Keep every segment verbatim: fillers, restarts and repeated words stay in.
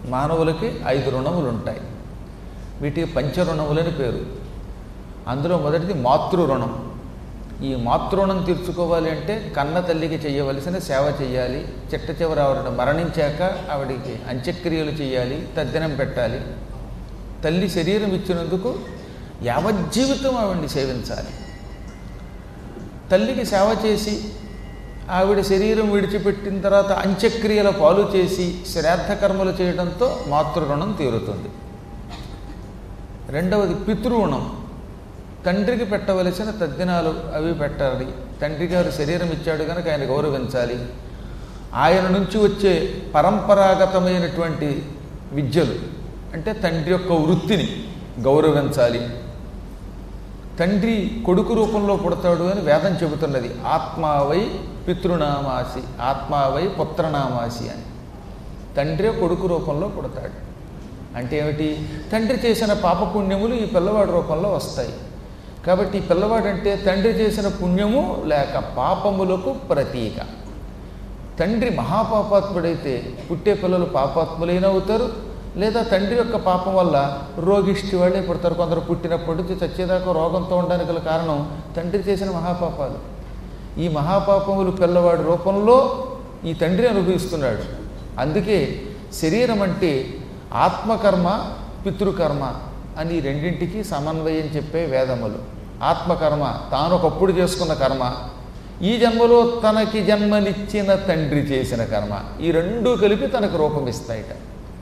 మానవులకి ఐదు రుణములు ఉంటాయి. వీటికి పంచరుణములని పేరు. అందులో మొదటిది మాతృ రుణం. ఈ మాతృణం తీర్చుకోవాలి అంటే కన్న తల్లికి చేయవలసిన సేవ చేయాలి. చిట్ట చివరి ఆవిడ మరణించాక ఆవిడికి అంత్యక్రియలు చేయాలి, తద్దినం పెట్టాలి. తల్లి శరీరం ఇచ్చినందుకు యావజ్జీవితం ఆవిడ్ని సేవించాలి. తల్లికి సేవ చేసి ఆవిడ శరీరం విడిచిపెట్టిన తర్వాత అంత్యక్రియల పాలు చేసి శ్రాద్ధ కర్మలు చేయడంతో మాతృరుణం తీరుతుంది. రెండవది పితృరుణం. తండ్రికి పెట్టవలసిన తద్దినాలు అవి పెట్టాలి. తండ్రి గారు శరీరం ఇచ్చాడు కనుక ఆయన గౌరవించాలి. ఆయన నుంచి వచ్చే పరంపరాగతమైనటువంటి విద్యలు అంటే తండ్రి యొక్క వృత్తిని గౌరవించాలి. తండ్రి కొడుకు రూపంలో పుడతాడు అని వేదం చెబుతున్నది. ఆత్మావై పితృనామాసి, ఆత్మావై పుత్రనామాసి అని. తండ్రి కొడుకు రూపంలో పుడతాడు అంటే ఏమిటి? తండ్రి చేసిన పాపపుణ్యములు ఈ పిల్లవాడి రూపంలో వస్తాయి. కాబట్టి ఈ పిల్లవాడంటే తండ్రి చేసిన పుణ్యము లేక పాపములకు ప్రతీక. తండ్రి మహాపాపాత్ముడైతే పుట్టే పిల్లలు పాపాత్ములైన అవుతారు, లేదా తండ్రి యొక్క పాపం వల్ల రోగిష్టి వాళ్ళే పుడతారు. కొందరు పుట్టినప్పటి నుంచి చచ్చేదాకా రోగంతో ఉండడానికి గల కారణం తండ్రి చేసిన మహాపాపాలు. ఈ మహాపాపములు పిల్లవాడి రూపంలో ఈ తండ్రి అనుభవిస్తున్నాడు. అందుకే శరీరం అంటే ఆత్మకర్మ, పితృకర్మ అని రెండింటికి సమన్వయం చెప్పే వేదములు. ఆత్మకర్మ తాను ఒకప్పుడు చేసుకున్న కర్మ, ఈ జన్మలో తనకి జన్మనిచ్చిన తండ్రి చేసిన కర్మ, ఈ రెండూ కలిపి తనకు రూపమిస్తాయిట.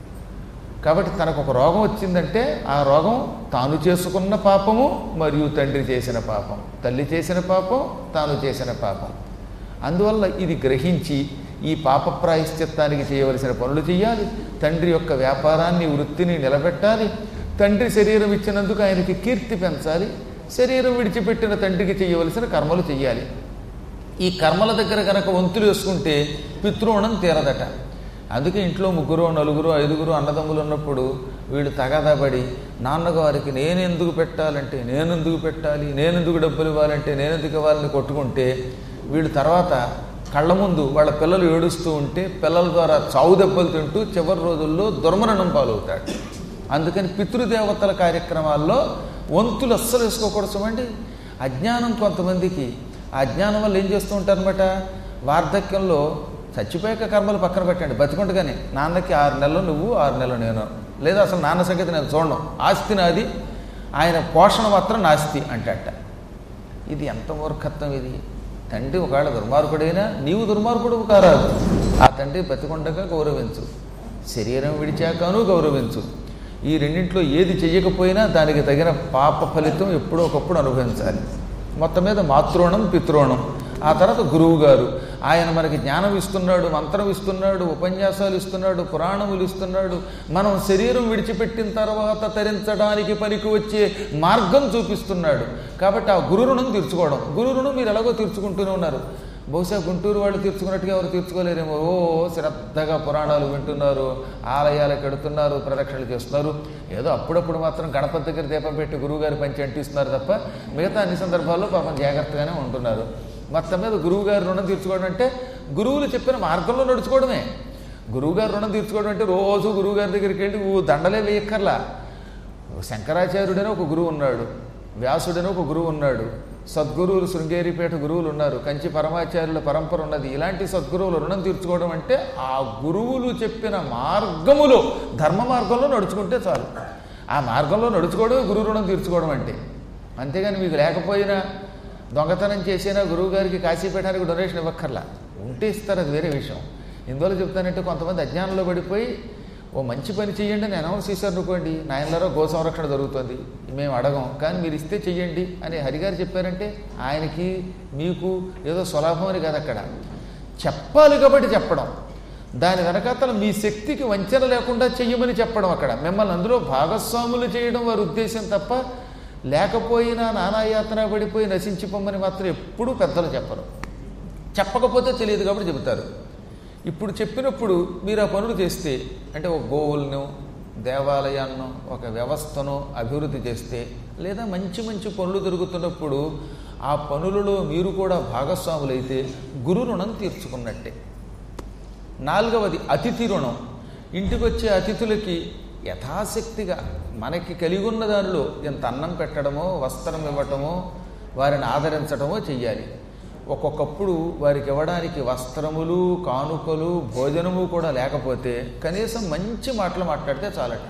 కాబట్టి తనకు ఒక రోగం వచ్చిందంటే ఆ రోగం తాను చేసుకున్న పాపము మరియు తండ్రి చేసిన పాపం, తల్లి చేసిన పాపం, తాను చేసిన పాపం. అందువల్ల ఇది గ్రహించి ఈ పాప ప్రాయశ్చిత్తానికి చేయవలసిన పనులు చేయాలి. తండ్రి యొక్క వ్యాపారాన్ని, వృత్తిని నిలబెట్టాలి. తండ్రి శరీరం ఇచ్చినందుకు ఆయనకి కీర్తి పెంచాలి. శరీరం విడిచిపెట్టిన తండ్రికి చేయవలసిన కర్మలు చేయాలి. ఈ కర్మల దగ్గర కనుక వంతులు వేసుకుంటే పితృణం తీరదట. అందుకే ఇంట్లో ముగ్గురు, నలుగురు, ఐదుగురు అన్నదమ్ములు ఉన్నప్పుడు వీళ్ళు తగాదాపడి నాన్నగారికి నేనెందుకు పెట్టాలంటే నేనెందుకు పెట్టాలి, నేనెందుకు డబ్బులు ఇవ్వాలంటే నేనెందుకు ఇవ్వాలని కొట్టుకుంటే వీళ్ళు తర్వాత కళ్ళ ముందు వాళ్ళ పిల్లలు ఏడుస్తూ ఉంటే పిల్లల ద్వారా చావు దెబ్బలు తింటూ చివరి రోజుల్లో దుర్మరణం పాలవుతాడు. అందుకని పితృదేవతల కార్యక్రమాల్లో వంతులు అస్సలు వేసుకోకూడదు అండి. అజ్ఞానం కొంతమందికి, ఆ అజ్ఞానం వల్ల ఏం చేస్తూ ఉంటారనమాట, వార్ధక్యంలో చచ్చిపోయాక కర్మలు పక్కన పెట్టండి, బతికుండగానే నాన్నకి ఆరు నెలలు నువ్వు, ఆరు నెలలు నేను, లేదా అసలు నాన్న సంగతి నేను చూడడం, ఆస్తి నాది, ఆయన పోషణ మాత్రం నాస్తి అంటట. ఇది ఎంత మూర్ఖత్వం ఇది! తండ్రి ఒకవేళ దుర్మార్గుడైనా నీవు దుర్మార్గుడు కారాదు. ఆ తండ్రి బతికుండగా గౌరవించు, శరీరం విడిచాకను గౌరవించు. ఈ రెండింట్లో ఏది చెయ్యకపోయినా దానికి తగిన పాప ఫలితం ఎప్పుడో ఒకప్పుడు అనుభవించాలి. మొత్తం మీద మాతృణం, పితృణం. ఆ తర్వాత గురువు గారు, ఆయన మనకి జ్ఞానం ఇస్తున్నాడు, మంత్రం ఇస్తున్నాడు, ఉపన్యాసాలు ఇస్తున్నాడు, పురాణములు ఇస్తున్నాడు. మనం శరీరం విడిచిపెట్టిన తర్వాత తరించడానికి పనికి వచ్చే మార్గం చూపిస్తున్నాడు. కాబట్టి ఆ గురు రుణం తీర్చుకోవడం. గురు రుణం మీరు ఎలాగో తీర్చుకుంటూనే ఉన్నారు. బహుశా గుంటూరు వాళ్ళు తీర్చుకున్నట్టుగా ఎవరు తీర్చుకోలేరేమో. ఓ శ్రద్ధగా పురాణాలు వింటున్నారు, ఆలయాలకు ఎడుతున్నారు, ప్రదక్షిణలు చేస్తున్నారు. ఏదో అప్పుడప్పుడు మాత్రం గణపతి దగ్గర దీపం పెట్టి గురువుగారి పంచి అంటిస్తున్నారు తప్ప మిగతా అన్ని సందర్భాల్లో పాపం జాగ్రత్తగానే ఉంటున్నారు. మొత్తం మీద గురువుగారి రుణం తీర్చుకోవడం అంటే గురువులు చెప్పిన మార్గంలో నడుచుకోవడమే. గురువుగారి రుణం తీర్చుకోవడం అంటే రోజు గురువుగారి దగ్గరికి వెళ్ళి ఓ దండలే వేయక్కర్లా. శంకరాచార్యుడని ఒక గురువు ఉన్నాడు, వ్యాసుడని ఒక గురువు ఉన్నాడు, సద్గురువులు శృంగేరిపేట గురువులు ఉన్నారు, కంచి పరమాచార్యుల పరంపర ఉన్నది. ఇలాంటి సద్గురువులు రుణం తీర్చుకోవడం అంటే ఆ గురువులు చెప్పిన మార్గములో, ధర్మ మార్గంలో నడుచుకుంటే చాలు. ఆ మార్గంలో నడుచుకోవడమే గురువు రుణం తీర్చుకోవడం అంటే. అంతేగాని మీకు లేకపోయినా దొంగతనం చేసినా గురువు గారికి కాశీపీఠానికి డొనేషన్ ఇవ్వక్కర్లా, ఉంటే ఇస్తారు, అది వేరే విషయం. ఇందువల్ల చెప్తానంటే కొంతమంది అజ్ఞానంలో పడిపోయి ఓ మంచి పని చెయ్యండి అని అనౌన్స్ చేశారు అనుకోండి, నాయనలారో గో సంరక్షణ జరుగుతుంది, మేము అడగం కానీ మీరు ఇస్తే చెయ్యండి అని హరిగారు చెప్పారంటే ఆయనకి మీకు ఏదో సులభం అని కాదు, అక్కడ చెప్పాలి కాబట్టి చెప్పడం. దాని వెనకాతల మీ శక్తికి వంచన లేకుండా చెయ్యమని చెప్పడం, అక్కడ మిమ్మల్ని అందులో భాగస్వాములు చేయడం వారి ఉద్దేశం తప్ప లేకపోయినా నానాయాతన పడిపోయి నశించిపోమని మాత్రం ఎప్పుడూ పెద్దలు చెప్పరు. చెప్పకపోతే తెలియదు కాబట్టి చెబుతారు. ఇప్పుడు చెప్పినప్పుడు మీరు ఆ పనులు చేస్తే, అంటే ఒక గోవులను, దేవాలయాన్నో, ఒక వ్యవస్థను అభివృద్ధి చేస్తే, లేదా మంచి మంచి పనులు జరుగుతున్నప్పుడు ఆ పనులలో మీరు కూడా భాగస్వాములైతే గురు రుణం తీర్చుకున్నట్టే. నాలుగవది అతిథి రుణం. ఇంటికి వచ్చే అతిథులకి యథాశక్తిగా మనకి కలిగి ఉన్న దానిలో ఎంత అన్నం పెట్టడమో వస్త్రం ఇవ్వటమో వారిని ఆదరించడమో చెయ్యాలి. ఒక్కొక్కప్పుడు వారికి ఇవ్వడానికి వస్త్రములు కానుకలు భోజనము కూడా లేకపోతే కనీసం మంచి మాటలు మాట్లాడితే చాలట.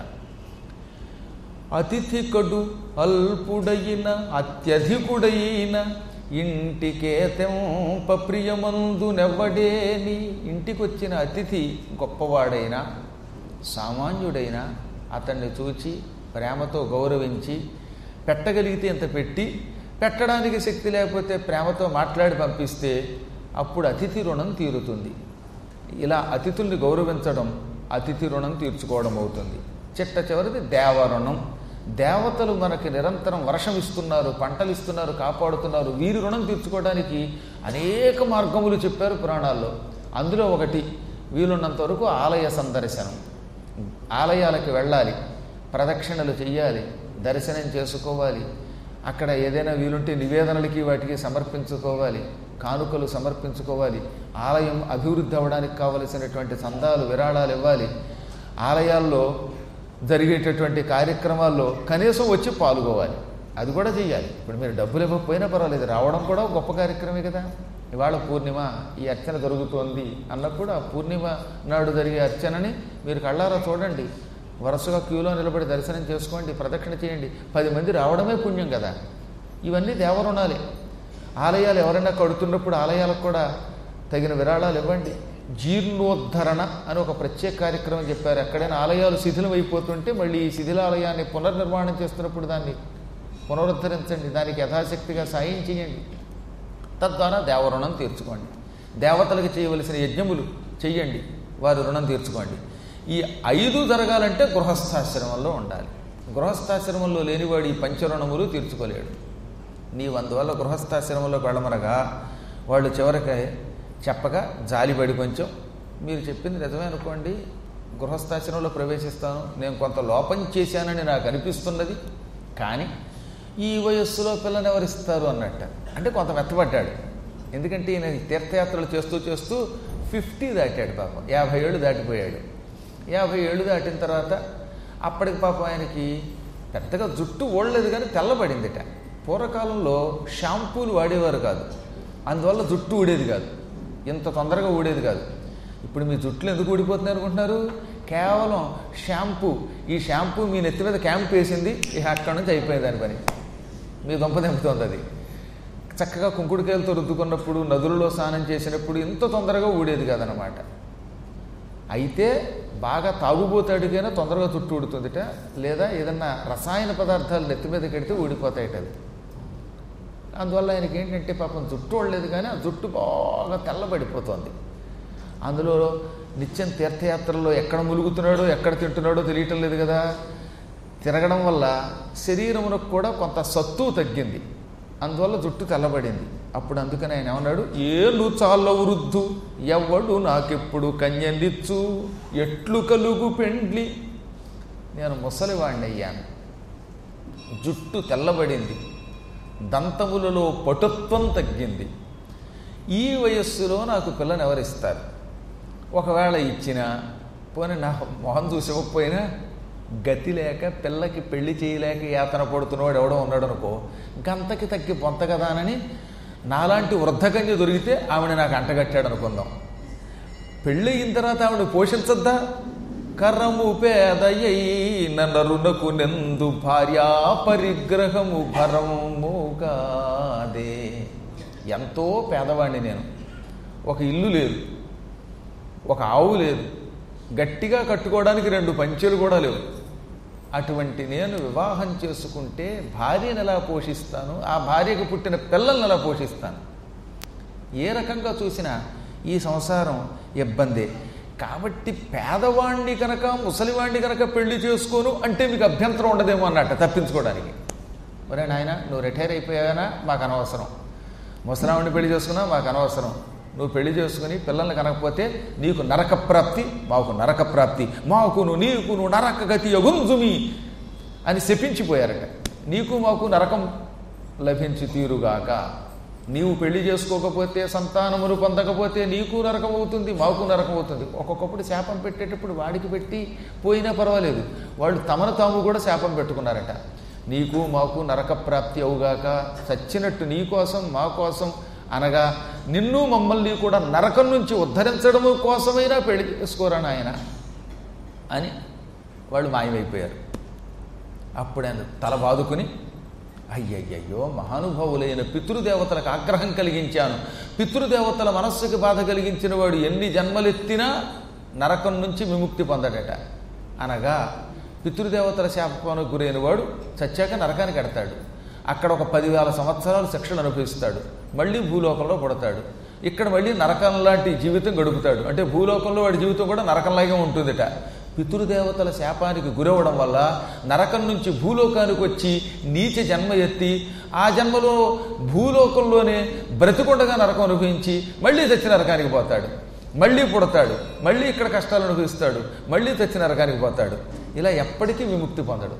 అతిథి కడు అల్పుడైన అత్యధికుడైన ఇంటికే తెంప ప్రియమందు నెవ్వడేని. ఇంటికి వచ్చిన అతిథి గొప్పవాడైనా సామాన్యుడైనా అతన్ని చూచి ప్రేమతో గౌరవించి పెట్టగలిగితే ఇంత పెట్టి, పెట్టడానికి శక్తి లేకపోతే ప్రేమతో మాట్లాడి పంపిస్తే అప్పుడు అతిథి రుణం తీరుతుంది. ఇలా అతిథుల్ని గౌరవించడం అతిథి రుణం తీర్చుకోవడం అవుతుంది. చిట్ట చివరిది దేవరుణం. దేవతలు మనకి నిరంతరం వర్షం ఇస్తున్నారు, పంటలు ఇస్తున్నారు, కాపాడుతున్నారు. వీరి రుణం తీర్చుకోవడానికి అనేక మార్గములు చెప్పారు పురాణాల్లో. అందులో ఒకటి వీలున్నంత వరకు ఆలయ సందర్శనం. ఆలయాలకు వెళ్ళాలి, ప్రదక్షిణలు చెయ్యాలి, దర్శనం చేసుకోవాలి. అక్కడ ఏదైనా వీలుంటే నివేదనలకి వాటికి సమర్పించుకోవాలి, కానుకలు సమర్పించుకోవాలి. ఆలయం అభివృద్ధి అవ్వడానికి కావలసినటువంటి చందాలు విరాళాలు ఇవ్వాలి. ఆలయాల్లో జరిగేటటువంటి కార్యక్రమాల్లో కనీసం వచ్చి పాల్గొవాలి. అది కూడా చెయ్యాలి. ఇప్పుడు మీరు డబ్బులు ఇవ్వకపోయినా పర్వాలేదు, రావడం కూడా గొప్ప కార్యక్రమే కదా. ఇవాళ పూర్ణిమ, ఈ అర్చన జరుగుతోంది అన్నప్పుడు ఆ పూర్ణిమ నాడు జరిగే అర్చనని మీరు కళ్ళారా చూడండి. వరుసగా క్యూలో నిలబడి దర్శనం చేసుకోండి, ప్రదక్షిణ చేయండి. పది మంది రావడమే పుణ్యం కదా. ఇవన్నీ దేవరుణాలే. ఆలయాలు ఎవరైనా కడుతున్నప్పుడు ఆలయాలకు కూడా తగిన విరాళాలు ఇవ్వండి. జీర్ణోద్ధరణ అని ఒక ప్రత్యేక కార్యక్రమం చెప్పారు. ఎక్కడైనా ఆలయాలు శిథిలం అయిపోతుంటే మళ్ళీ ఈ శిథిలాలయాన్ని పునర్నిర్మాణం చేస్తున్నప్పుడు దాన్ని పునరుద్ధరించండి, దానికి యథాశక్తిగా సాయం చేయండి. తద్వారా దేవరుణం తీర్చుకోండి. దేవతలకు చేయవలసిన యజ్ఞములు చెయ్యండి, వారి రుణం తీర్చుకోండి. ఈ ఐదు జరగాలంటే గృహస్థాశ్రమంలో ఉండాలి. గృహస్థాశ్రమంలో లేనివాడు ఈ పంచరుణములు తీర్చుకోలేడు. నీవు అందువల్ల గృహస్థాశ్రమంలోకి వెళ్ళమనగా వాళ్ళు చివరికి చెప్పగా జాలిపడి కొంచెం, మీరు చెప్పింది నిజమే అనుకోండి, గృహస్థాశ్రమంలో ప్రవేశిస్తాను, నేను కొంత లోపం చేశానని నాకు అనిపిస్తున్నది, కానీ ఈ వయస్సులో పిల్లని ఎవరిస్తారు అన్నట్ట. అంటే కొంత మెత్తపడ్డాడు. ఎందుకంటే ఈయన తీర్థయాత్రలు చేస్తూ చేస్తూ ఫిఫ్టీ దాటాడు పాపం, యాభై ఏళ్ళు దాటిపోయాడు. యాభై ఏళ్ళు దాటిన తర్వాత అప్పటికి పాపం ఆయనకి పెద్దగా జుట్టు ఓడలేదు కానీ తెల్లబడిందిట. పూర్వకాలంలో షాంపూలు వాడేవారు కాదు, అందువల్ల జుట్టు ఊడేది కాదు, ఇంత తొందరగా ఊడేది కాదు. ఇప్పుడు మీ జుట్లు ఎందుకు ఊడిపోతున్నాయి అనుకుంటున్నారు? కేవలం షాంపూ. ఈ షాంపూ మీ నెత్తి మీద క్యాంప్ వేసింది, ఇక అక్కడి నుంచి అయిపోయింది దాని పని. మీ దొంప తెంపుతోంది అది. చక్కగా కుంకుడుకాయలతో రుద్దుకున్నప్పుడు, నదులలో స్నానం చేసినప్పుడు ఇంత తొందరగా ఊడేది కాదనమాట. అయితే బాగా తాగుబోతాడికైనా తొందరగా జుట్టు ఊడుతుందిట, లేదా ఏదన్నా రసాయన పదార్థాలు నెత్తి మీద కడితే ఊడిపోతాయిట అది. అందువల్ల ఆయనకి ఏంటంటే పాపం జుట్టు ఉండలేదు కానీ ఆ జుట్టు బాగా తెల్లబడిపోతుంది. అందులో నిత్యం తీర్థయాత్రల్లో ఎక్కడ ములుగుతున్నాడో ఎక్కడ తింటున్నాడో తెలియటం లేదు కదా. తిరగడం వల్ల శరీరమునకు కూడా కొంత సత్తువు తగ్గింది, అందువల్ల జుట్టు తెల్లబడింది. అప్పుడు అందుకని ఆయన ఏమన్నాడు, ఏలు చాల వృద్ధు ఎవ్వడు నాకెప్పుడు కన్యనిచ్చు ఎట్లు కలుగు పెండ్లి. నేను ముసలివాణ్ణి అయ్యాను, జుట్టు తెల్లబడింది, దంతములలో పటుత్వం తగ్గింది. ఈ వయస్సులో నాకు పిల్లని ఎవరిస్తారు? ఒకవేళ ఇచ్చినా పోనీ నా మొహం చూసి ఇవ్వకపోయినా గతి లేక పిల్లకి పెళ్లి చేయలేక యాతన పడుతున్నవాడు ఎవడో ఉన్నాడు అనుకో, గంతకి తగ్గి పొంత కదానని నాలాంటి వృద్ధకన్య దొరికితే ఆవిడ నాకు అంటగట్టాడు అనుకుందాం. పెళ్ళి అయిన తర్వాత ఆవిడ పోషించద్దా? కర్రము పేదయ్యైన నరునకు నెందు భార్యా పరిగ్రహము భరముగాదే. ఎంతో పేదవాడిని నేను, ఒక ఇల్లు లేదు, ఒక ఆవు లేదు, గట్టిగా కట్టుకోవడానికి రెండు పంచెలు కూడా లేవు. అటువంటి నేను వివాహం చేసుకుంటే భార్యను ఎలా పోషిస్తాను, ఆ భార్యకు పుట్టిన పిల్లల్ని ఎలా పోషిస్తాను? ఏ రకంగా చూసినా ఈ సంసారం ఇబ్బందే. కాబట్టి పేదవాణ్ణి కనుక ముసలివాణ్ణి కనుక పెళ్లి చేసుకోను అంటే మీకు అభ్యంతరం ఉండదేమో అన్నట్ట తప్పించుకోవడానికి. ఒరే నాయన, నువ్వు రిటైర్ అయిపోయావనా మాకు అనవసరం, ముసలావాణ్ణి పెళ్లి చేసుకున్నా మాకు అనవసరం, నువ్వు పెళ్లి చేసుకుని పిల్లల్ని కనకపోతే నీకు నరక ప్రాప్తి, మాకు నరక ప్రాప్తి, మాకును నీకును నరక గతి యగుంజుమి అని శపించిపోయారట. నీకు మాకు నరకం లభించి తీరుగాక. నీవు పెళ్లి చేసుకోకపోతే, సంతానమును పొందకపోతే నీకు నరకం అవుతుంది, మాకు నరకం అవుతుంది. ఒక్కొక్కప్పుడు శాపం పెట్టేటప్పుడు వాడికి పెట్టి పోయినా పర్వాలేదు, వాళ్ళు తమను తాము కూడా శాపం పెట్టుకున్నారట. నీకు మాకు నరక ప్రాప్తి అవుగాక, చచ్చినట్టు నీ కోసం మా కోసం అనగా నిన్ను మమ్మల్ని కూడా నరకం నుంచి ఉద్ధరించడము కోసమైనా పెళ్లి చేసుకోరా నాయన అని వాళ్ళు మాయమైపోయారు. అప్పుడు ఆయన తల బాదుకుని, అయ్యయ్యయ్యో మహానుభావులైన పితృదేవతలకు ఆగ్రహం కలిగించాను, పితృదేవతల మనస్సుకి బాధ కలిగించిన వాడు ఎన్ని జన్మలెత్తినా నరకం నుంచి విముక్తి పొందడట. అనగా పితృదేవతల శాపానికి గురైన వాడు చచ్చాక నరకానికి ఎడతాడు, అక్కడ ఒక పదివేల సంవత్సరాలు శిక్షణ అనుభవిస్తాడు, మళ్ళీ భూలోకంలో పుడతాడు, ఇక్కడ మళ్ళీ నరకం లాంటి జీవితం గడుపుతాడు. అంటే భూలోకంలో వాడి జీవితం కూడా నరకంలాగే ఉంటుందట. పితృదేవతల శాపానికి గురవడం వల్ల నరకం నుంచి భూలోకానికి వచ్చి నీచ జన్మ ఎత్తి, ఆ జన్మలో భూలోకంలోనే బ్రతికొండగా నరకం అనుభవించి మళ్ళీ తెచ్చి నరకానికి పోతాడు, మళ్ళీ పుడతాడు, మళ్ళీ ఇక్కడ కష్టాలు అనుభవిస్తాడు, మళ్ళీ తెచ్చి నరకానికి పోతాడు. ఇలా ఎప్పటికీ విముక్తి పొందడు.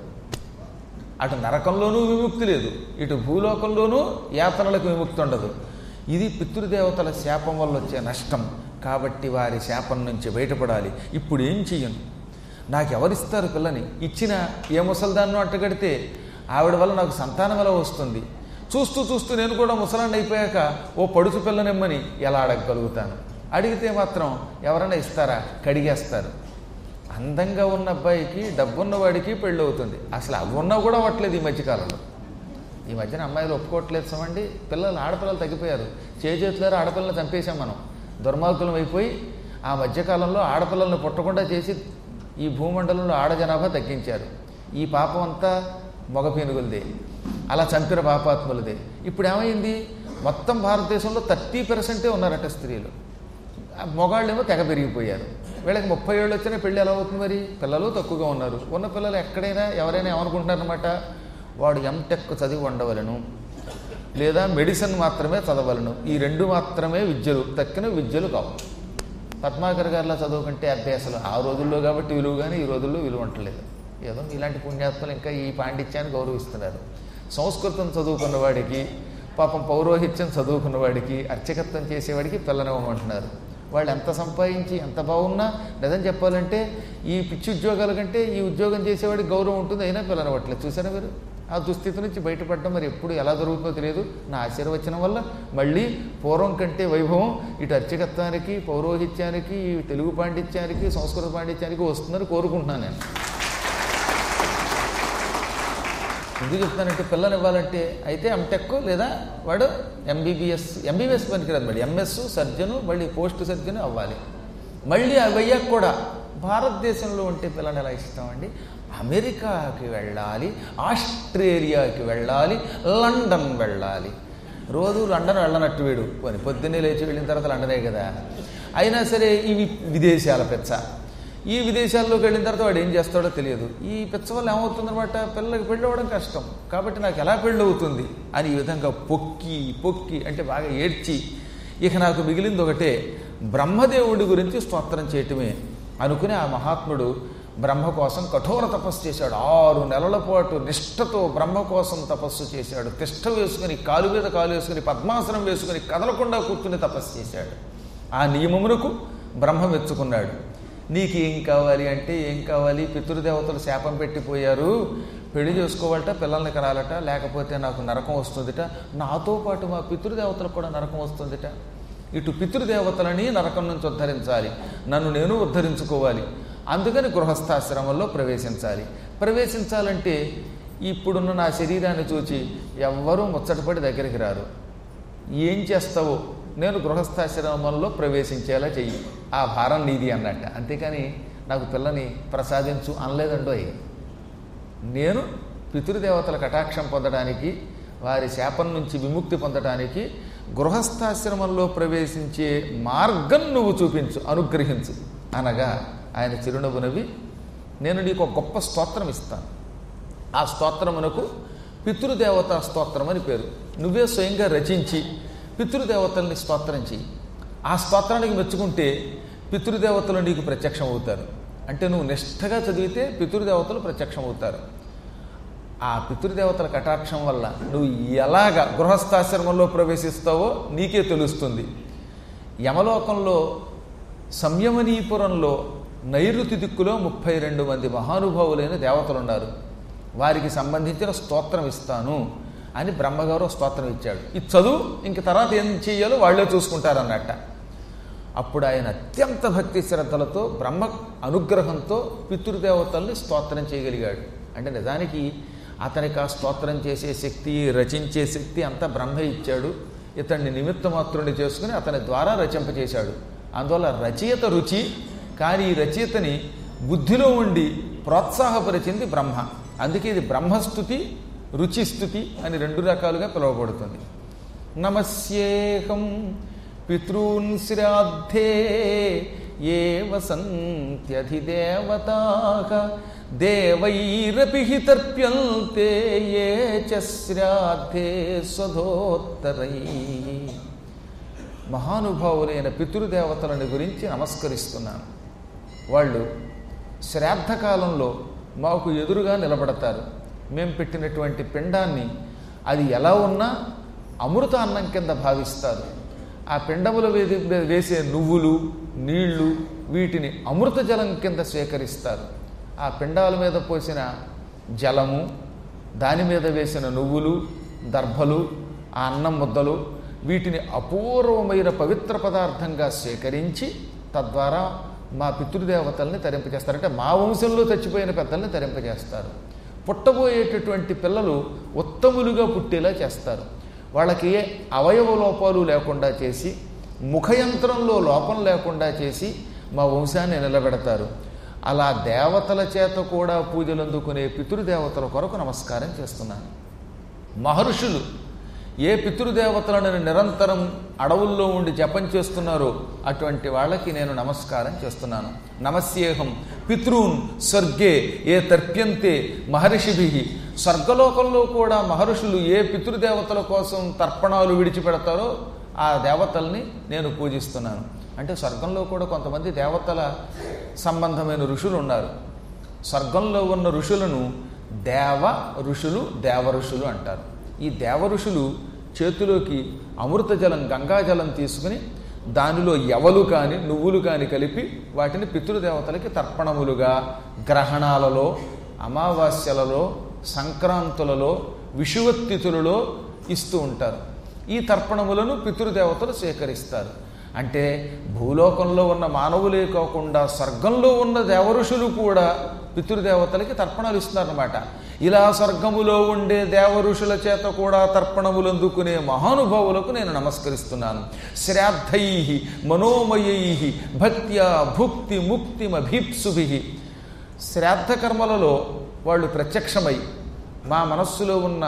అటు నరకంలోనూ విముక్తి లేదు, ఇటు భూలోకంలోనూ యాతనలకు విముక్తి ఉండదు. ఇది పితృదేవతల శాపం వల్ల వచ్చే నష్టం. కాబట్టి వారి శాపం నుంచి బయటపడాలి. ఇప్పుడు ఏం చెయ్యను, నాకు ఎవరిస్తారు పిల్లని? ఇచ్చిన ఏ ముసల్దాన్నో అట్టగడితే ఆవిడ వల్ల నాకు సంతానం ఎలా వస్తుంది? చూస్తూ చూస్తూ నేను కూడా ముసలాన్ని అయిపోయాక ఓ పడుచు పిల్లనిమ్మని ఎలా అడగగలుగుతాను? అడిగితే మాత్రం ఎవరైనా ఇస్తారా? కడిగేస్తారు. అందంగా ఉన్న అబ్బాయికి డబ్బున్న వాడికి పెళ్ళి అవుతుంది. అసలు అవి ఉన్నా కూడా అవ్వట్లేదు ఈ మధ్యకాలంలో. ఈ మధ్యన అమ్మాయిలు ఒప్పుకోవట్లేదు సమండి. పిల్లలు ఆడపిల్లలు తగ్గిపోయారు. చేజేతులారా ఆడపిల్లలు చంపేశాం మనం, దుర్మార్గులం అయిపోయి. ఆ మధ్యకాలంలో ఆడపిల్లలను పుట్టకుండా చేసి ఈ భూమండలంలో ఆడ జనాభా తగ్గించారు. ఈ పాపం అంతా మగ పీనుగులదే, అలా చంపిన పాపాత్ములదే. ఇప్పుడు ఏమైంది, మొత్తం భారతదేశంలో థర్టీ పర్సెంటే ఉన్నారట స్త్రీలు, మొగాళ్ళేమో తెగ పెరిగిపోయారు. వీళ్ళకి ముప్పై ఏళ్ళు వచ్చినా పెళ్ళి ఎలా అవుతుంది మరి? పిల్లలు తక్కువగా ఉన్నారు. ఉన్న పిల్లలు ఎక్కడైనా ఎవరైనా ఏమనుకుంటున్నారనమాట, వాడు ఎంటెక్ చదివి ఉండవలను లేదా మెడిసిన్ మాత్రమే చదవలను, ఈ రెండు మాత్రమే విద్యలు, తక్కిన విద్యలు కావు. పద్మాకర్ గారిలా చదువుకుంటే అభ్యాసాలు ఆ రోజుల్లో కాబట్టి విలువ, కానీ ఈ రోజుల్లో విలువ ఉండలేదు. ఏదో ఇలాంటి పుణ్యాత్మలు ఇంకా ఈ పాండిత్యాన్ని గౌరవిస్తున్నారు. సంస్కృతం చదువుకున్న వాడికి, పాపం పౌరోహిత్యం చదువుకున్న వాడికి, అర్చకత్వం చేసేవాడికి పిల్లనివ్వమంటున్నారు. వాళ్ళు ఎంత సంపాదించి ఎంత బాగున్నా నిజం చెప్పాలంటే ఈ పిచ్చి ఉద్యోగాల కంటే ఈ ఉద్యోగం చేసేవాడికి గౌరవం ఉంటుంది, అయినా పిల్లనివ్వట్లేదు. చూసారా మీరు? ఆ దుస్థితి నుంచి బయటపడడం మరి ఎప్పుడు ఎలా జరుగుతుందో తెలియదు. నా ఆశీర్వచనం వల్ల మళ్ళీ పూర్వం కంటే వైభవం ఇటు అర్చకత్వానికి, పౌరోహిత్యానికి, తెలుగు పాండిత్యానికి, సంస్కృత పాండిత్యానికి వస్తుందని కోరుకుంటున్నాను నేను. ఎందుకు చెప్తానంటే పిల్లలు ఇవ్వాలంటే అయితే ఎంటెక్ లేదా వాడు ఎంబీబీఎస్, ఎంబీబీఎస్ పనికిరాదు, మళ్ళీ ఎంఎస్ సర్జను, మళ్ళీ పోస్ట్ సర్జను అవ్వాలి. మళ్ళీ అవి అయ్యాక కూడా భారతదేశంలో ఉంటే పిల్లలు ఎలా ఇష్టం అండి? అమెరికాకి వెళ్ళాలి, ఆస్ట్రేలియాకి వెళ్ళాలి, లండన్ వెళ్ళాలి. రోజు లండన్ వెళ్ళనట్టు వీడు పోనీ పొద్దున్నే లేచి వెళ్ళిన తర్వాత లండనే కదా. అయినా సరే ఇవి విదేశాల పెచ్చ. ఈ విదేశాల్లోకి వెళ్ళిన తర్వాత వాడు ఏం చేస్తాడో తెలియదు. ఈ పెచ్చ వల్ల ఏమవుతుందన్నమాట, పిల్లలకి పెళ్ళి అవ్వడం కష్టం, కాబట్టి నాకు ఎలా పెళ్ళి అవుతుంది అని ఈ విధంగా పొక్కి పొక్కి అంటే బాగా ఏడ్చి, ఇక నాకు మిగిలింది ఒకటే, బ్రహ్మదేవుడి గురించి స్తోత్రం చేయటమే అనుకుని ఆ మహాత్ముడు బ్రహ్మ కోసం కఠోర తపస్సు చేశాడు. ఆరు నెలల పాటు నిష్ఠతో బ్రహ్మ కోసం తపస్సు చేశాడు. తిష్ట వేసుకుని, కాలు మీద కాలు వేసుకుని, పద్మాసనం వేసుకుని కదలకుండా కూర్చుని తపస్సు చేశాడు. ఆ నియమమునకు బ్రహ్మ మెచ్చుకున్నాడు. నీకు ఏం కావాలి అంటే, ఏం కావాలి, పితృదేవతలు శాపం పెట్టిపోయారు, పెళ్లి చేసుకోవాలట, పిల్లల్ని కనాలట, లేకపోతే నాకు నరకం వస్తుందిట, నాతో పాటు మా పితృదేవతలకు కూడా నరకం వస్తుందిట. ఇటు పితృదేవతలని నరకం నుంచి ఉద్ధరించాలి, నన్ను నేను ఉద్ధరించుకోవాలి. అందుకని గృహస్థాశ్రమంలో ప్రవేశించాలి. ప్రవేశించాలంటే ఇప్పుడున్న నా శరీరాన్ని చూచి ఎవ్వరూ ముచ్చటపడి దగ్గరికి రారు. ఏం చేస్తావో నేను గృహస్థాశ్రమంలో ప్రవేశించేలా చెయ్యి, ఆ భారం నీది అన్నట్ట. అంతేకాని నాకు పిల్లని ప్రసాదించు అనలేదండోయ్. నేను పితృదేవతల కటాక్షం పొందడానికి, వారి శాపం నుంచి విముక్తి పొందడానికి గృహస్థాశ్రమంలో ప్రవేశించే మార్గం నువ్వు చూపించు, అనుగ్రహించు అనగా ఆయన చిరునవ్వు నవ్వి, నేను నీకు ఒక గొప్ప స్తోత్రం ఇస్తాను. ఆ స్తోత్రమునకు పితృదేవతా స్తోత్రం అని పేరు. నువ్వే స్వయంగా రచించి పితృదేవతల్ని స్తోత్రం చెయ్యి. ఆ స్తోత్రానికి మెచ్చుకుంటే పితృదేవతలు నీకు ప్రత్యక్షం అవుతారు. అంటే నువ్వు నిష్ఠగా చదివితే పితృదేవతలు ప్రత్యక్షం అవుతారు. ఆ పితృదేవతల కటాక్షం వల్ల నువ్వు ఎలాగ గృహస్థాశ్రమంలో ప్రవేశిస్తావో నీకే తెలుస్తుంది. యమలోకంలో సంయమనీపురంలో నైరుతి దిక్కులో ముప్పై రెండు మంది మహానుభావులైన దేవతలు ఉన్నారు. వారికి సంబంధించిన స్తోత్రం ఇస్తాను అని బ్రహ్మగారు స్తోత్రం ఇచ్చాడు. ఇది చదువు, ఇంక తర్వాత ఏం చెయ్యాలో వాళ్ళే చూసుకుంటారన్నట్ట. అప్పుడు ఆయన అత్యంత భక్తి శ్రద్ధలతో బ్రహ్మ అనుగ్రహంతో పితృదేవతల్ని స్తోత్రం చేయగలిగాడు. అంటే నిజానికి అతనికి ఆ స్తోత్రం చేసే శక్తి, రచించే శక్తి అంతా బ్రహ్మ ఇచ్చాడు. ఇతన్ని నిమిత్త మాత్రుని చేసుకుని అతని ద్వారా రచింపచేశాడు. అందువల్ల రచయిత రుచి, కానీ ఈ రచయితని బుద్ధిలో ఉండి ప్రోత్సాహపరిచింది బ్రహ్మ. అందుకే ఇది బ్రహ్మస్థుతి, రుచిస్థుతి అని రెండు రకాలుగా పిలువబడుతుంది. నమస్యేహం పితॄన్ శ్రాద్ధే ఏ వసంత్యధిదేవతాః దేవైరపి హి తర్ప్యంతే ఏ చ శ్రాద్ధే స్వధోత్తరైః. మహానుభావులైన పితృదేవతలని గురించి నమస్కరిస్తున్నాను. వాళ్ళు శ్రాద్ధకాలంలో మాకు ఎదురుగా నిలబడతారు. మేము పెట్టినటువంటి పిండాన్ని అది ఎలా ఉన్నా అమృత అన్నం కింద భావిస్తారు. ఆ పిండముల వేది వేసే నువ్వులు, నీళ్లు వీటిని అమృత జలం కింద స్వీకరిస్తారు. ఆ పిండాల మీద పోసిన జలము, దాని మీద వేసిన నువ్వులు, దర్భలు, ఆ అన్నం ముద్దలు వీటిని అపూర్వమైన పవిత్ర పదార్థంగా స్వీకరించి తద్వారా మా పితృదేవతల్ని తరింపజేస్తారు. అంటే మా వంశంలో చచ్చిపోయిన పెద్దల్ని తరింపజేస్తారు. పుట్టబోయేటటువంటి పిల్లలు ఉత్తములుగా పుట్టేలా చేస్తారు. వాళ్ళకి ఏ అవయవ లోపాలు లేకుండా చేసి, ముఖయంత్రంలో లోపం లేకుండా చేసి మా వంశాన్ని నిలబెడతారు. అలా దేవతల చేత కూడా పూజలు అందుకునే పితృదేవతల కొరకు నమస్కారం చేస్తున్నాను. మహర్షులు ఏ పితృదేవతలను నిరంతరం అడవుల్లో ఉండి జపం చేస్తున్నారో అటువంటి వాళ్ళకి నేను నమస్కారం చేస్తున్నాను. నమస్యేహం పితృన్ స్వర్గే ఏ తర్ప్యంతే మహర్షిభిః. స్వర్గలోకంలో కూడా మహర్షులు ఏ పితృదేవతల కోసం తర్పణాలు విడిచిపెడతారో ఆ దేవతల్ని నేను పూజిస్తున్నాను. అంటే స్వర్గంలో కూడా కొంతమంది దేవతల సంబంధమైన ఋషులు ఉన్నారు. స్వర్గంలో ఉన్న ఋషులను దేవ ఋషులు, దేవ ఋషులు అంటారు. ఈ దేవ ఋషులు చేతిలోకి అమృత జలం, గంగాజలం తీసుకుని దానిలో ఎవలు కాని నువ్వులు కాని కలిపి వాటిని పితృదేవతలకి తర్పణములుగా గ్రహణాలలో, అమావాస్యలలో, సంక్రాంతులలో, విషువత్తిథులలో ఇస్తూ ఉంటారు. ఈ తర్పణములను పితృదేవతలు స్వీకరిస్తారు. అంటే భూలోకంలో ఉన్న మానవులే కాకుండా స్వర్గంలో ఉన్న దేవఋషులు కూడా పితృదేవతలకి తర్పణాలు ఇస్తున్నారన్నమాట. ఇలా స్వర్గములో ఉండే దేవఋషుల చేత కూడా తర్పణములు అందుకునే మహానుభావులకు నేను నమస్కరిస్తున్నాను. శ్రాద్ధై మనోమయై భక్త్యా భుక్తి ముక్తిమభీప్సుభిః. శ్రాద్ధ కర్మలలో వాళ్ళు ప్రత్యక్షమై మా మనస్సులో ఉన్న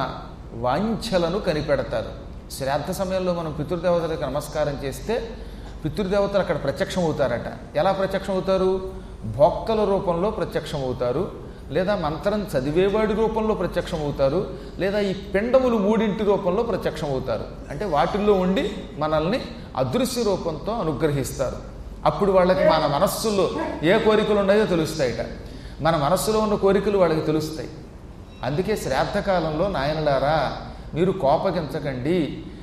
వాంఛలను కనిపెడతారు. శ్రాద్ధ సమయంలో మనం పితృదేవతలకు నమస్కారం చేస్తే పితృదేవతలు అక్కడ ప్రత్యక్షం అవుతారట. ఎలా ప్రత్యక్షం అవుతారు? భోక్కల రూపంలో ప్రత్యక్షం అవుతారు, లేదా మంత్రం చదివేవాడి రూపంలో ప్రత్యక్షం అవుతారు, లేదా ఈ పిండములు మూడింటి రూపంలో ప్రత్యక్షం అవుతారు. అంటే వాటిల్లో ఉండి మనల్ని అదృశ్య రూపంతో అనుగ్రహిస్తారు. అప్పుడు వాళ్ళకి మన మనస్సులో ఏ కోరికలు ఉన్నాయో తెలుస్తాయిట. మన మనస్సులో ఉన్న కోరికలు వాళ్ళకి తెలుస్తాయి. అందుకే శ్రాద్ధకాలంలో నాయనలారా మీరు కోపగించకండి,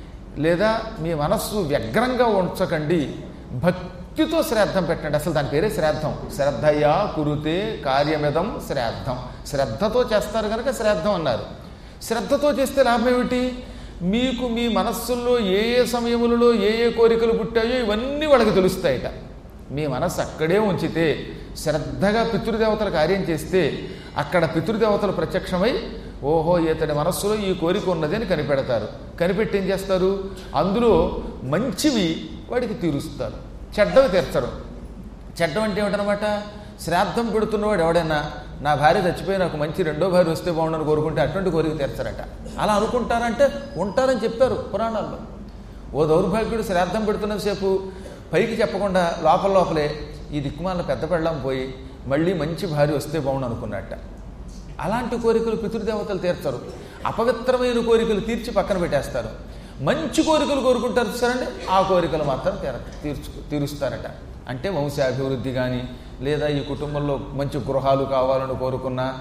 లేదా మీ మనస్సు వ్యగ్రంగా ఉంచకండి, భక్తితో శ్రాద్ధం పెట్టండి. అసలు దాని పేరే శ్రాద్ధం. శ్రద్ధయా కురుతే కార్యమిదం శ్రాద్ధం. శ్రద్ధతో చేస్తారు కనుక శ్రాద్ధం అన్నారు. శ్రద్ధతో చేస్తే లాభం ఏమిటి? మీకు మీ మనస్సుల్లో ఏ ఏ సమయములలో ఏ ఏ కోరికలు పుట్టాయో ఇవన్నీ వాళ్ళకి తెలుస్తాయిట. మీ మనస్సు అక్కడే ఉంచితే, శ్రద్ధగా పితృదేవతల కార్యం చేస్తే అక్కడ పితృదేవతలు ప్రత్యక్షమై ఓహో ఇతడి మనస్సులో ఈ కోరిక ఉన్నది అని కనిపెడతారు. కనిపెట్టి ఏం చేస్తారు? అందులో మంచివి వాడికి తీరుస్తారు, చెడ్డవి తీర్చరు. చెడ్డం అంటే ఏమిటనమాట? శ్రాద్ధం పెడుతున్నవాడు ఎవడైనా నా భార్య చచ్చిపోయి నాకు మంచి రెండో భార్య వస్తే బాగుండని కోరుకుంటే అటువంటి కోరిక తీర్చరట. అలా అనుకుంటారంటే ఉంటారని చెప్పారు పురాణాల్లో. ఓ దౌర్భాగ్యుడు శ్రాద్ధం పెడుతున్నంతసేపు పైకి చెప్పకుండా లోపల లోపలే ఈ దిక్కుమాల పెద్ద పెళ్ళం పోయి మళ్ళీ మంచి భార్య వస్తే బాగుండు అనుకున్నట్ట. అలాంటి కోరికలు పితృదేవతలు తీర్చరు. అపవిత్రమైన కోరికలు తీర్చి పక్కన పెట్టేస్తారు. మంచి కోరికలు కోరుకుంటారు సరండి, ఆ కోరికలు మాత్రం తీర తీర్చు తీరుస్తారట. అంటే వంశాభివృద్ధి కానీ, లేదా ఈ కుటుంబంలో మంచి గృహాలు కావాలని కోరుకున్నా,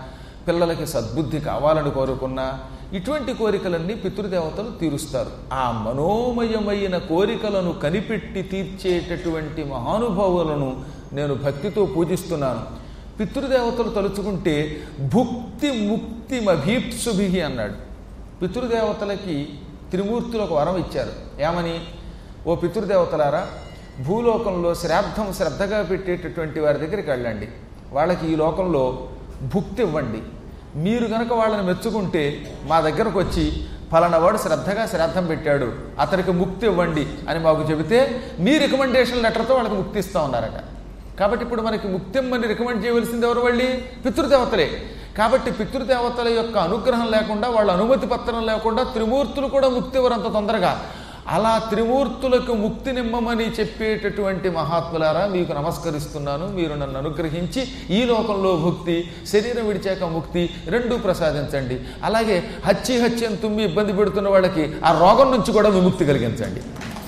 పిల్లలకి సద్బుద్ధి కావాలని కోరుకున్నా ఇటువంటి కోరికలన్నీ పితృదేవతలు తీరుస్తారు. ఆ మనోమయమైన కోరికలను కనిపెట్టి తీర్చేటటువంటి మహానుభావులను నేను భక్తితో పూజిస్తున్నాను. పితృదేవతలు తలుచుకుంటే భుక్తి ముక్తి మభీప్సుభి అన్నాడు. పితృదేవతలకి త్రిమూర్తులు ఒక వరం ఇచ్చారు. ఏమని? ఓ పితృదేవతలారా, భూలోకంలో శ్రాద్ధం శ్రద్ధగా పెట్టేటటువంటి వారి దగ్గరికి వెళ్ళండి, వాళ్ళకి ఈ లోకంలో భుక్తి ఇవ్వండి. మీరు గనక వాళ్ళని మెచ్చుకుంటే మా దగ్గరకు వచ్చి ఫలానావాడు శ్రద్ధగా శ్రాద్ధం పెట్టాడు, అతనికి ముక్తి ఇవ్వండి అని మాకు చెబితే మీ రికమెండేషన్ లెటర్తో వాళ్ళకి ముక్తి ఇస్తా ఉన్నారట. కాబట్టి ఇప్పుడు మనకి ముక్తి ఇమ్మని రికమెండ్ చేయవలసింది ఎవరు? వాళ్ళి పితృదేవతలే. కాబట్టి పితృదేవతల యొక్క అనుగ్రహం లేకుండా, వాళ్ళ అనుమతి పత్రం లేకుండా త్రిమూర్తులు కూడా ముక్తి ఇవ్వరంత తొందరగా. అలా త్రిమూర్తులకు ముక్తి నిమ్మమని చెప్పేటటువంటి మహాత్ములారా, మీకు నమస్కరిస్తున్నాను. మీరు నన్ను అనుగ్రహించి ఈ లోకంలో భుక్తి, శరీరం విడిచాక ముక్తి రెండూ ప్రసాదించండి. అలాగే హచ్చి హచ్చి అని తుమ్మి ఇబ్బంది పెడుతున్న వాళ్ళకి ఆ రోగం నుంచి కూడా విముక్తి కలిగించండి.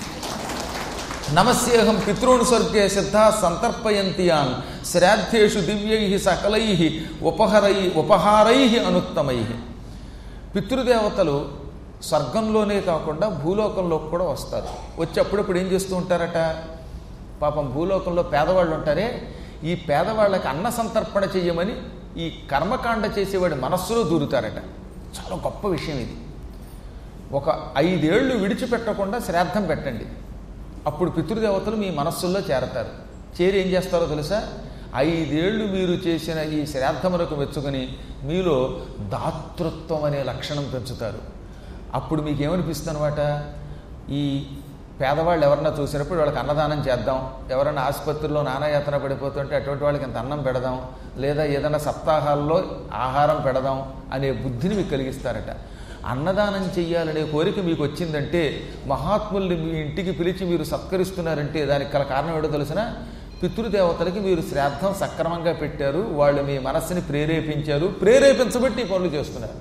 నమస్యేహం పితॄన్ స్వర్గే సిద్ధా సంతర్పయంతియాన్ శ్రాద్ధేషు దివ్యై సకలై ఉపహరై ఉపహారై అనుత్తమై. పితృదేవతలు స్వర్గంలోనే కాకుండా భూలోకంలో కూడా వస్తారు. వచ్చి అప్పుడప్పుడు ఏం చేస్తూ ఉంటారట? పాపం భూలోకంలో పేదవాళ్ళు ఉంటారే, ఈ పేదవాళ్ళకి అన్న సంతర్పణ చెయ్యమని ఈ కర్మకాండ చేసేవాడి మనస్సులో దూరుతారట. చాలా గొప్ప విషయం ఇది. ఒక ఐదేళ్లు విడిచిపెట్టకుండా శ్రాద్ధం పెట్టండి, అప్పుడు పితృదేవతలు మీ మనస్సుల్లో చేరతారు. చేరి ఏం చేస్తారో తెలుసా? ఐదేళ్లు మీరు చేసిన ఈ శ్రాద్ధములకు మెచ్చుకొని మీలో దాతృత్వం అనే లక్షణం పెంచుతారు. అప్పుడు మీకు ఏమనిపిస్తుంది అనమాట? ఈ పేదవాళ్ళు ఎవరన్నా చూసినప్పుడు వాళ్ళకి అన్నదానం చేద్దాం, ఎవరైనా ఆసుపత్రిలో నానాయాతన పడిపోతుంటే అటువంటి వాళ్ళకి ఇంత అన్నం పెడదాం, లేదా ఏదైనా సప్తాహాల్లో ఆహారం పెడదాం అనే బుద్ధిని మీకు కలిగిస్తారట. అన్నదానం చెయ్యాలనే కోరిక మీకు వచ్చిందంటే, మహాత్ముల్ని మీ ఇంటికి పిలిచి మీరు సత్కరిస్తున్నారంటే దానికి గల కారణం ఏంటో తెలిసిన? పితృదేవతలకి మీరు శ్రాద్ధం సక్రమంగా పెట్టారు, వాళ్ళు మీ మనస్సుని ప్రేరేపించారు, ప్రేరేపించబట్టి ఈ పనులు చేస్తున్నారు.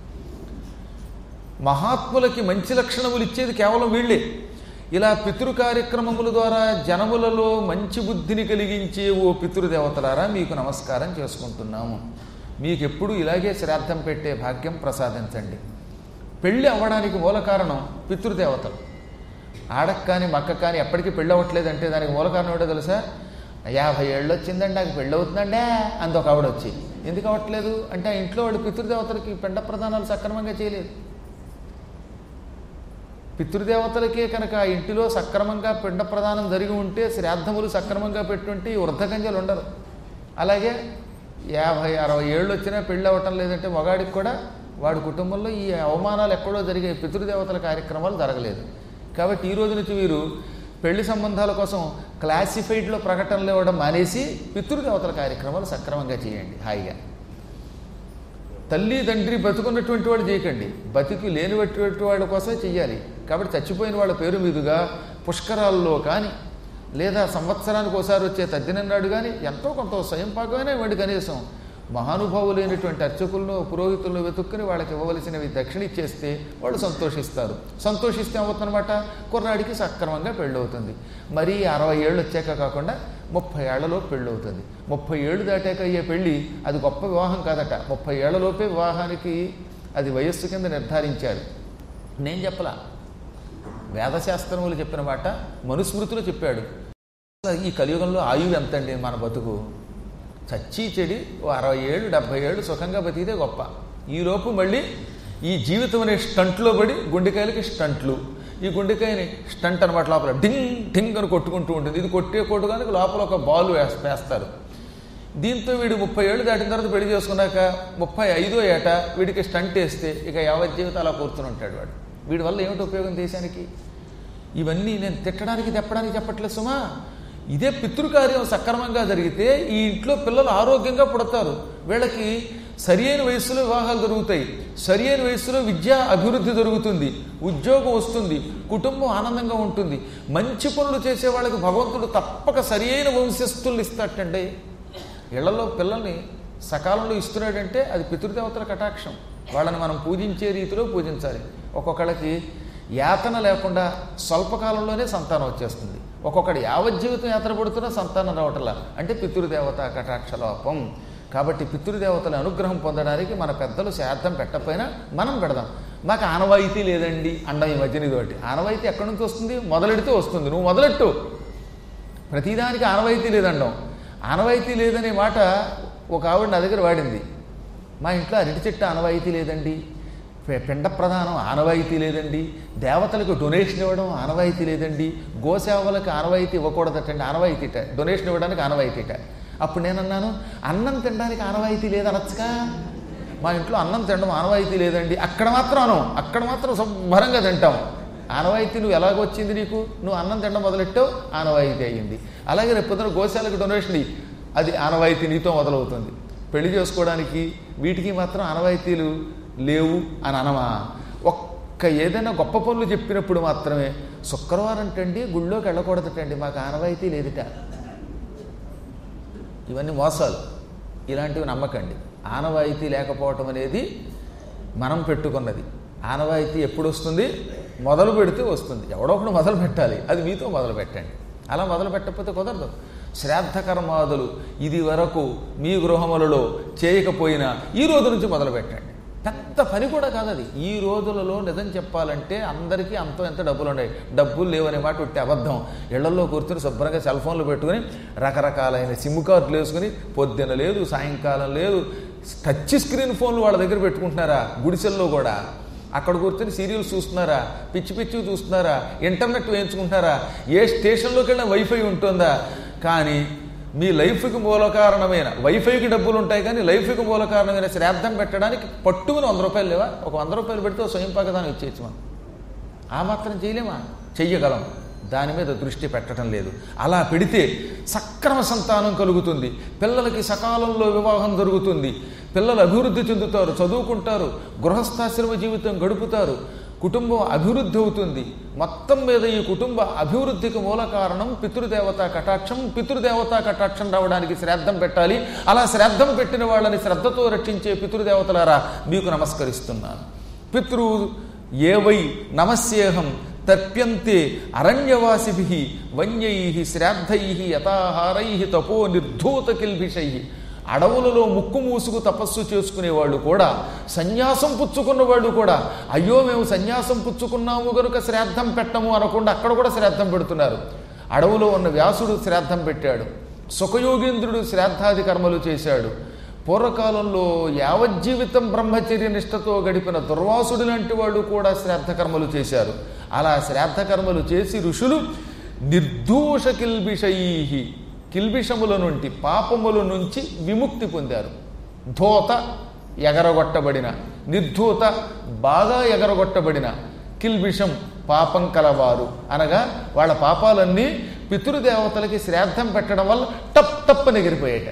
మహాత్ములకి మంచి లక్షణములు ఇచ్చేది కేవలం వీళ్ళే. ఇలా పితృ కార్యక్రమముల ద్వారా జనములలో మంచి బుద్ధిని కలిగించే ఓ పితృదేవతలారా, మీకు నమస్కారం చేసుకుంటున్నాము. మీకు ఎప్పుడు ఇలాగే శ్రాద్ధం పెట్టే భాగ్యం ప్రసాదించండి. పెళ్ళి అవ్వడానికి మూల కారణం పితృదేవతలు. ఆడకు కానీ మక్క కానీ ఎప్పటికీ పెళ్ళి అవ్వట్లేదంటే దానికి మూల కారణం ఏంటో తెలుసా? యాభై ఏళ్ళు వచ్చిందండి నాకు పెళ్ళి అవుతుందండే అందు ఒక ఆవిడ వచ్చి. ఎందుకు అవ్వట్లేదు అంటే ఆ ఇంట్లో వాళ్ళు పితృదేవతలకి పిండ ప్రదానాలు సక్రమంగా చేయలేదు. పితృదేవతలకే కనుక ఆ ఇంటిలో సక్రమంగా పిండ ప్రదానం జరిగి ఉంటే, శ్రాద్ధములు సక్రమంగా పెట్టుంటే ఈ వృద్ధకంజలు ఉండరు. అలాగే యాభై అరవై ఏళ్ళు వచ్చినా పెళ్ళి అవ్వటం లేదంటే మగాడికి కూడా వాడి కుటుంబంలో ఈ అవమానాలు ఎక్కడో జరిగే పితృదేవతల కార్యక్రమాలు జరగలేదు. కాబట్టి ఈ రోజు నుంచి మీరు పెళ్లి సంబంధాల కోసం క్లాసిఫైడ్లో ప్రకటనలు ఇవ్వడం మానేసి పితృదేవతల కార్యక్రమాలు సక్రమంగా చేయండి. హాయిగా తల్లి తండ్రి బతుకున్నటువంటి వాడు చేయకండి, బతికి లేనిటువంటి వాళ్ళ కోసమే చెయ్యాలి. కాబట్టి చచ్చిపోయిన వాళ్ళ పేరు మీదుగా పుష్కరాల్లో కానీ లేదా సంవత్సరానికి ఒకసారి వచ్చే తద్దినన్నాడు కానీ ఎంతో కొంత స్వయం పాకమైనా ఇవ్వండి. కనీసం మహానుభావులైనటువంటి అర్చకులను పురోహితులను వెతుక్కుని వాళ్ళకి ఇవ్వవలసినవి దక్షిణ ఇచ్చేస్తే వాళ్ళు సంతోషిస్తారు. సంతోషిస్తే అవుతుందన్నమాట, కుర్రాడికి సక్రమంగా పెళ్ళవుతుంది. మరీ అరవై ఏళ్ళు వచ్చాక కాకుండా ముప్పై ఏళ్లలో పెళ్ళవుతుంది. ముప్పై ఏళ్ళు దాటాక అయ్యే పెళ్ళి అది గొప్ప వివాహం కాదట. ముప్పై ఏళ్లలోపే వివాహానికి అది వయస్సు కింద నిర్ధారించారు. నేను చెప్పలా, వేదశాస్త్రములు చెప్పిన మాట మనుస్మృతిలో చెప్పాడు. ఈ కలియుగంలో ఆయువు ఎంతండి? మన బతుకు చచ్చి చెడి ఓ అరవై ఏళ్ళు డెబ్భై ఏళ్ళు సుఖంగా బతికితే గొప్ప. ఈలోపు మళ్ళీ ఈ జీవితం అనే స్టంట్లో పడి గుండెకాయలకి స్టంట్లు, ఈ గుండెకాయని స్టంట్ అనమాట లోపల డింగ్ డింగ్ అని కొట్టుకుంటూ ఉంటుంది. ఇది కొట్టే కొట్టుగానికి లోపల ఒక బాల్ వేస్తారు. దీంతో వీడు ముప్పై ఏళ్ళు దాటిన తర్వాత పెళ్లి చేసుకున్నాక ముప్పై ఐదో ఏట వీడికి స్టంట్ వేస్తే ఇక యావత్ జీవితం అలా కూర్చుని ఉంటాడు వాడు. వీడి వల్ల ఏమిటి ఉపయోగం దేశానికి? ఇవన్నీ నేను తిట్టడానికి తెప్పడానికి చెప్పట్లేదు సుమా. ఇదే పితృకార్యం సక్రమంగా జరిగితే ఈ ఇంట్లో పిల్లలు ఆరోగ్యంగా పుడతారు. వీళ్ళకి సరి అయిన వయస్సులో వివాహాలు జరుగుతాయి, సరి అయిన వయస్సులో విద్యా అభివృద్ధి జరుగుతుంది, ఉద్యోగం వస్తుంది, కుటుంబం ఆనందంగా ఉంటుంది. మంచి పనులు చేసే వాళ్ళకి భగవంతుడు తప్పక సరి అయిన వంశస్థుల్ని ఇస్తాటండి. ఇళ్లలో పిల్లల్ని సకాలంలో ఇస్తున్నాడంటే అది పితృదేవతల కటాక్షం. వాళ్ళని మనం పూజించే రీతిలో పూజించాలి. ఒక్కొక్కళ్ళకి యాతన లేకుండా స్వల్పకాలంలోనే సంతానం వచ్చేస్తుంది, ఒక్కొక్కటి యావజ్జీవితం యాతన పడుతున్నా సంతానం రావటంలా, అంటే పితృదేవత కటాక్ష లోపం. కాబట్టి పితృదేవతల అనుగ్రహం పొందడానికి మన పెద్దలు శ్రాద్ధం పెట్టకపోయినా మనం పెడదాం. మాకు ఆనవాయితీ లేదండి అండం ఈ మధ్యన ఇదోటి. ఆనవాయితీ ఎక్కడి నుంచి వస్తుంది? మొదలెడితే వస్తుంది. నువ్వు మొదలెట్టు. ప్రతిదానికి ఆనవాయితీ లేదండం. ఆనవాయితీ లేదనే మాట ఒక ఆవిడ నా దగ్గర వాడింది. మా ఇంట్లో అరటి చెట్టు ఆనవాయితీ లేదండి, పిండ ప్రదానం ఆనవాయితీ లేదండి, దేవతలకు డొనేషన్ ఇవ్వడం ఆనవాయితీ లేదండి, గోసేవలకు ఆనవాయితీ ఇవ్వకూడదటండి, ఆనవాయితీట డొనేషన్ ఇవ్వడానికి ఆనవాయితీట. అప్పుడు నేనన్నాను, అన్నం తినడానికి ఆనవాయితీ లేదనొచ్చుగా. మా ఇంట్లో అన్నం తినడం ఆనవాయితీ లేదండి. అక్కడ మాత్రం అనం, అక్కడ మాత్రం శుభ్రంగా తింటాం. ఆనవాయితీ నువ్వు ఎలాగొచ్చింది నీకు? నువ్వు అన్నం తినడం మొదలెట్టావు, ఆనవాయితీ అయ్యింది. అలాగే రేపు పొద్దున గోశాలకు డొనేషన్ ఇయ్యి, అది ఆనవాయితీ నీతో మొదలవుతుంది. పెళ్లి చేసుకోవడానికి వీటికి మాత్రం ఆనవాయితీలు లేవు అని అనమా? ఒక్క ఏదైనా గొప్ప పనులు చెప్పినప్పుడు మాత్రమే శుక్రవారం అంటండి గుళ్ళోకి వెళ్ళకూడదటండి, మాకు ఆనవాయితీ లేదుట. ఇవన్నీ మోసాలు. ఇలాంటివి నమ్మకండి. ఆనవాయితీ లేకపోవటం అనేది మనం పెట్టుకున్నది. ఆనవాయితీ ఎప్పుడు వస్తుంది? మొదలు పెడితే వస్తుంది. ఎవడో ఒకడు మొదలు పెట్టాలి, అది మీతో మొదలు పెట్టండి. అలా మొదలు పెట్టకపోతే కుదరదు. శ్రాద్ధ కర్మాదులు ఇది వరకు మీ గృహములలో చేయకపోయినా ఈ రోజు నుంచి మొదలు పెట్టండి. పెద్ద పని కూడా కాదు అది. ఈ రోజులలో నిజం చెప్పాలంటే అందరికీ అంతో ఎంత డబ్బులు ఉన్నాయి. డబ్బులు లేవనే మాట ఉట్టి అబద్ధం. ఇళ్లలో కూర్చొని శుభ్రంగా సెల్ ఫోన్లు పెట్టుకుని రకరకాలైన సిమ్ కార్డులు వేసుకుని పొద్దున లేదు సాయంకాలం లేదు టచ్ స్క్రీన్ ఫోన్లు వాళ్ళ దగ్గర పెట్టుకుంటున్నారా? గుడిసెల్లో కూడా అక్కడ కూర్చొని సీరియల్స్ చూస్తున్నారా? పిచ్చి పిచ్చి చూస్తున్నారా? ఇంటర్నెట్ వేయించుకుంటున్నారా? ఏ స్టేషన్లోకి వెళ్ళినా వైఫై ఉంటుందా? కానీ మీ లైఫ్కి మూల కారణమైన వైఫైకి డబ్బులు ఉంటాయి, కానీ లైఫ్కి మూల కారణమైన శ్రాద్ధం పెట్టడానికి పట్టుకుని వంద రూపాయలు లేవా? ఒక వంద రూపాయలు పెడితే స్వయం పాకదానం ఇచ్చేయచ్చు. మనం ఆ మాత్రం చేయలేమా? చెయ్యగలం. దాని మీద దృష్టి పెట్టడం లేదు. అలా పెడితే సక్రమ సంతానం కలుగుతుంది. పిల్లలకి సకాలంలో వివాహం జరుగుతుంది. పిల్లలు అభివృద్ధి చెందుతారు, చదువుకుంటారు, గృహస్థాశ్రమ జీవితం గడుపుతారు, కుటుంబం అభివృద్ధి అవుతుంది. మొత్తం మీద ఈ కుటుంబ అభివృద్ధికి మూల కారణం పితృదేవతా కటాక్షం. పితృదేవతా కటాక్షం రావడానికి శ్రాద్ధం పెట్టాలి. అలా శ్రాద్ధం పెట్టిన వాళ్ళని శ్రద్ధతో రక్షించే పితృదేవతలారా మీకు నమస్కరిస్తున్నాను. పితృ ఏవై నమస్యేహం తర్ప్యంతే అరణ్యవాసిభి వన్యై శ్రాద్ధై యథాహారై తపో నిర్ధూత కిల్భిషై. అడవులలో ముక్కు మూసుకు తపస్సు చేసుకునేవాళ్ళు కూడా, సన్యాసం పుచ్చుకున్న వాళ్ళు కూడా, అయ్యో మేము సన్యాసం పుచ్చుకున్నాము కనుక శ్రాద్ధం పెట్టము అనకుండా అక్కడ కూడా శ్రాద్ధం పెడుతున్నారు. అడవులో ఉన్న వ్యాసుడు శ్రాద్ధం పెట్టాడు, సుఖయోగేంద్రుడు శ్రాద్ధాది కర్మలు చేశాడు. పూర్వకాలంలో యావజ్జీవితం బ్రహ్మచర్య నిష్టతో గడిపిన దుర్వాసుడు లాంటి వాళ్ళు కూడా శ్రాద్ధ కర్మలు చేశారు. అలా శ్రాద్ధ కర్మలు చేసి ఋషులు నిర్దోష కిల్బిషై, కిల్బిషముల నుండి పాపముల నుంచి విముక్తి పొందారు. ధూత ఎగరగొట్టబడిన, నిర్ధూత బాగా ఎగరగొట్టబడిన, కిల్బిషం పాపం కలవారు అనగా వాళ్ళ పాపాలన్నీ పితృదేవతలకి శ్రాద్ధం పెట్టడం వల్ల టప్ టప్పని ఎగిరిపోయాయట.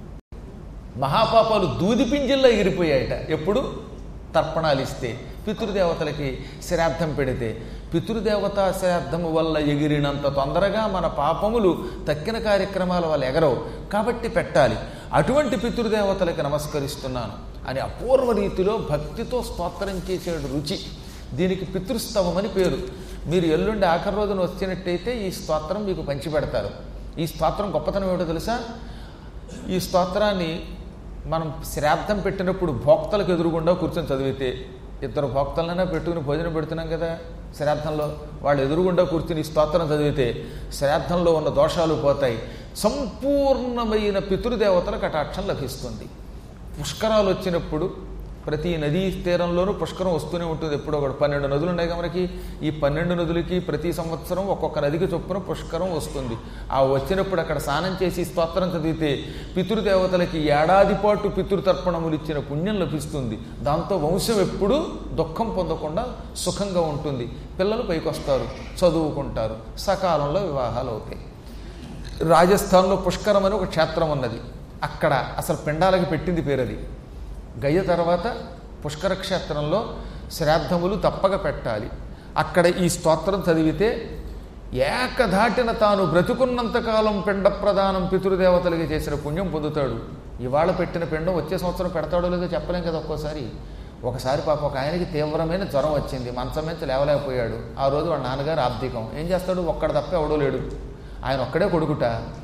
మహాపాపాలు దూదిపింజిల్లో ఎగిరిపోయాయట. ఎప్పుడు? తర్పణాలు ఇస్తే, పితృదేవతలకి శ్రాద్ధం పెడితే. పితృదేవతా శ్రాద్ధము వల్ల ఎగిరినంత తొందరగా మన పాపములు తక్కిన కార్యక్రమాల వల్ల ఎగరవు. కాబట్టి పెట్టాలి. అటువంటి పితృదేవతలకి నమస్కరిస్తున్నాను అని అపూర్వ రీతిలో భక్తితో స్తోత్రం చేసేడు రుచి. దీనికి పితృస్తవం అని పేరు. మీరు ఎల్లుండి ఆఖరి రోజున వచ్చినట్టయితే ఈ స్తోత్రం మీకు పంచిపెడతారు. ఈ స్తోత్రం గొప్పతనం ఏమిటో తెలుసా? ఈ స్తోత్రాన్ని మనం శ్రాద్ధం పెట్టినప్పుడు భోక్తలకు ఎదురుగుండా కూర్చొని చదివితే, ఇద్దరు భోక్తలనైనా పెట్టుకుని భోజనం పెడుతున్నాం కదా శ్రాద్ధంలో, వాళ్ళు ఎదురుగుండా కూర్చుని స్తోత్రం చదివితే శ్రాద్ధంలో ఉన్న దోషాలు పోతాయి. సంపూర్ణమైన పితృదేవతల కటాక్షం లభిస్తుంది. పుష్కరాలు వచ్చినప్పుడు ప్రతి నదీ తీరంలోనూ పుష్కరం వస్తూనే ఉంటుంది. ఎప్పుడో ఒకటి పన్నెండు నదులు ఉన్నాయి మనకి. ఈ పన్నెండు నదులకి ప్రతి సంవత్సరం ఒక్కొక్క నదికి చొప్పున పుష్కరం వస్తుంది. ఆ వచ్చినప్పుడు అక్కడ స్నానం చేసి స్తోత్రం చదివితే పితృదేవతలకి ఏడాది పాటు పితృతర్పణములు ఇచ్చిన పుణ్యం లభిస్తుంది. దాంతో వంశం ఎప్పుడూ దుఃఖం పొందకుండా సుఖంగా ఉంటుంది. పిల్లలు పైకొస్తారు, చదువుకుంటారు, సకాలంలో వివాహాలు అవుతాయి. రాజస్థాన్లో పుష్కరం అని ఒక క్షేత్రం ఉన్నది. అక్కడ అసలు పిండాలకి పెట్టింది పేరది. గయ తర్వాత పుష్కర క్షేత్రంలో శ్రాద్ధములు తప్పక పెట్టాలి. అక్కడ ఈ స్తోత్రం చదివితే ఏకధాటిన తాను బ్రతుకున్నంతకాలం పిండ ప్రదానం పితృదేవతలకి చేసిన పుణ్యం పొందుతాడు. ఇవాళ పెట్టిన పిండం వచ్చే సంవత్సరం పెడతాడో లేదో చెప్పలేం కదా. ఒక్కోసారి ఒకసారి పాప ఒక ఆయనకి తీవ్రమైన జ్వరం వచ్చింది, మంచం మీద లేవలేకపోయాడు. ఆ రోజు వాళ్ళ నాన్నగారు ఆబ్దికం. ఏం చేస్తాడు? ఒక్కడ తప్ప ఎవడో లేడు. ఆయన ఒక్కడే కొడుకుట.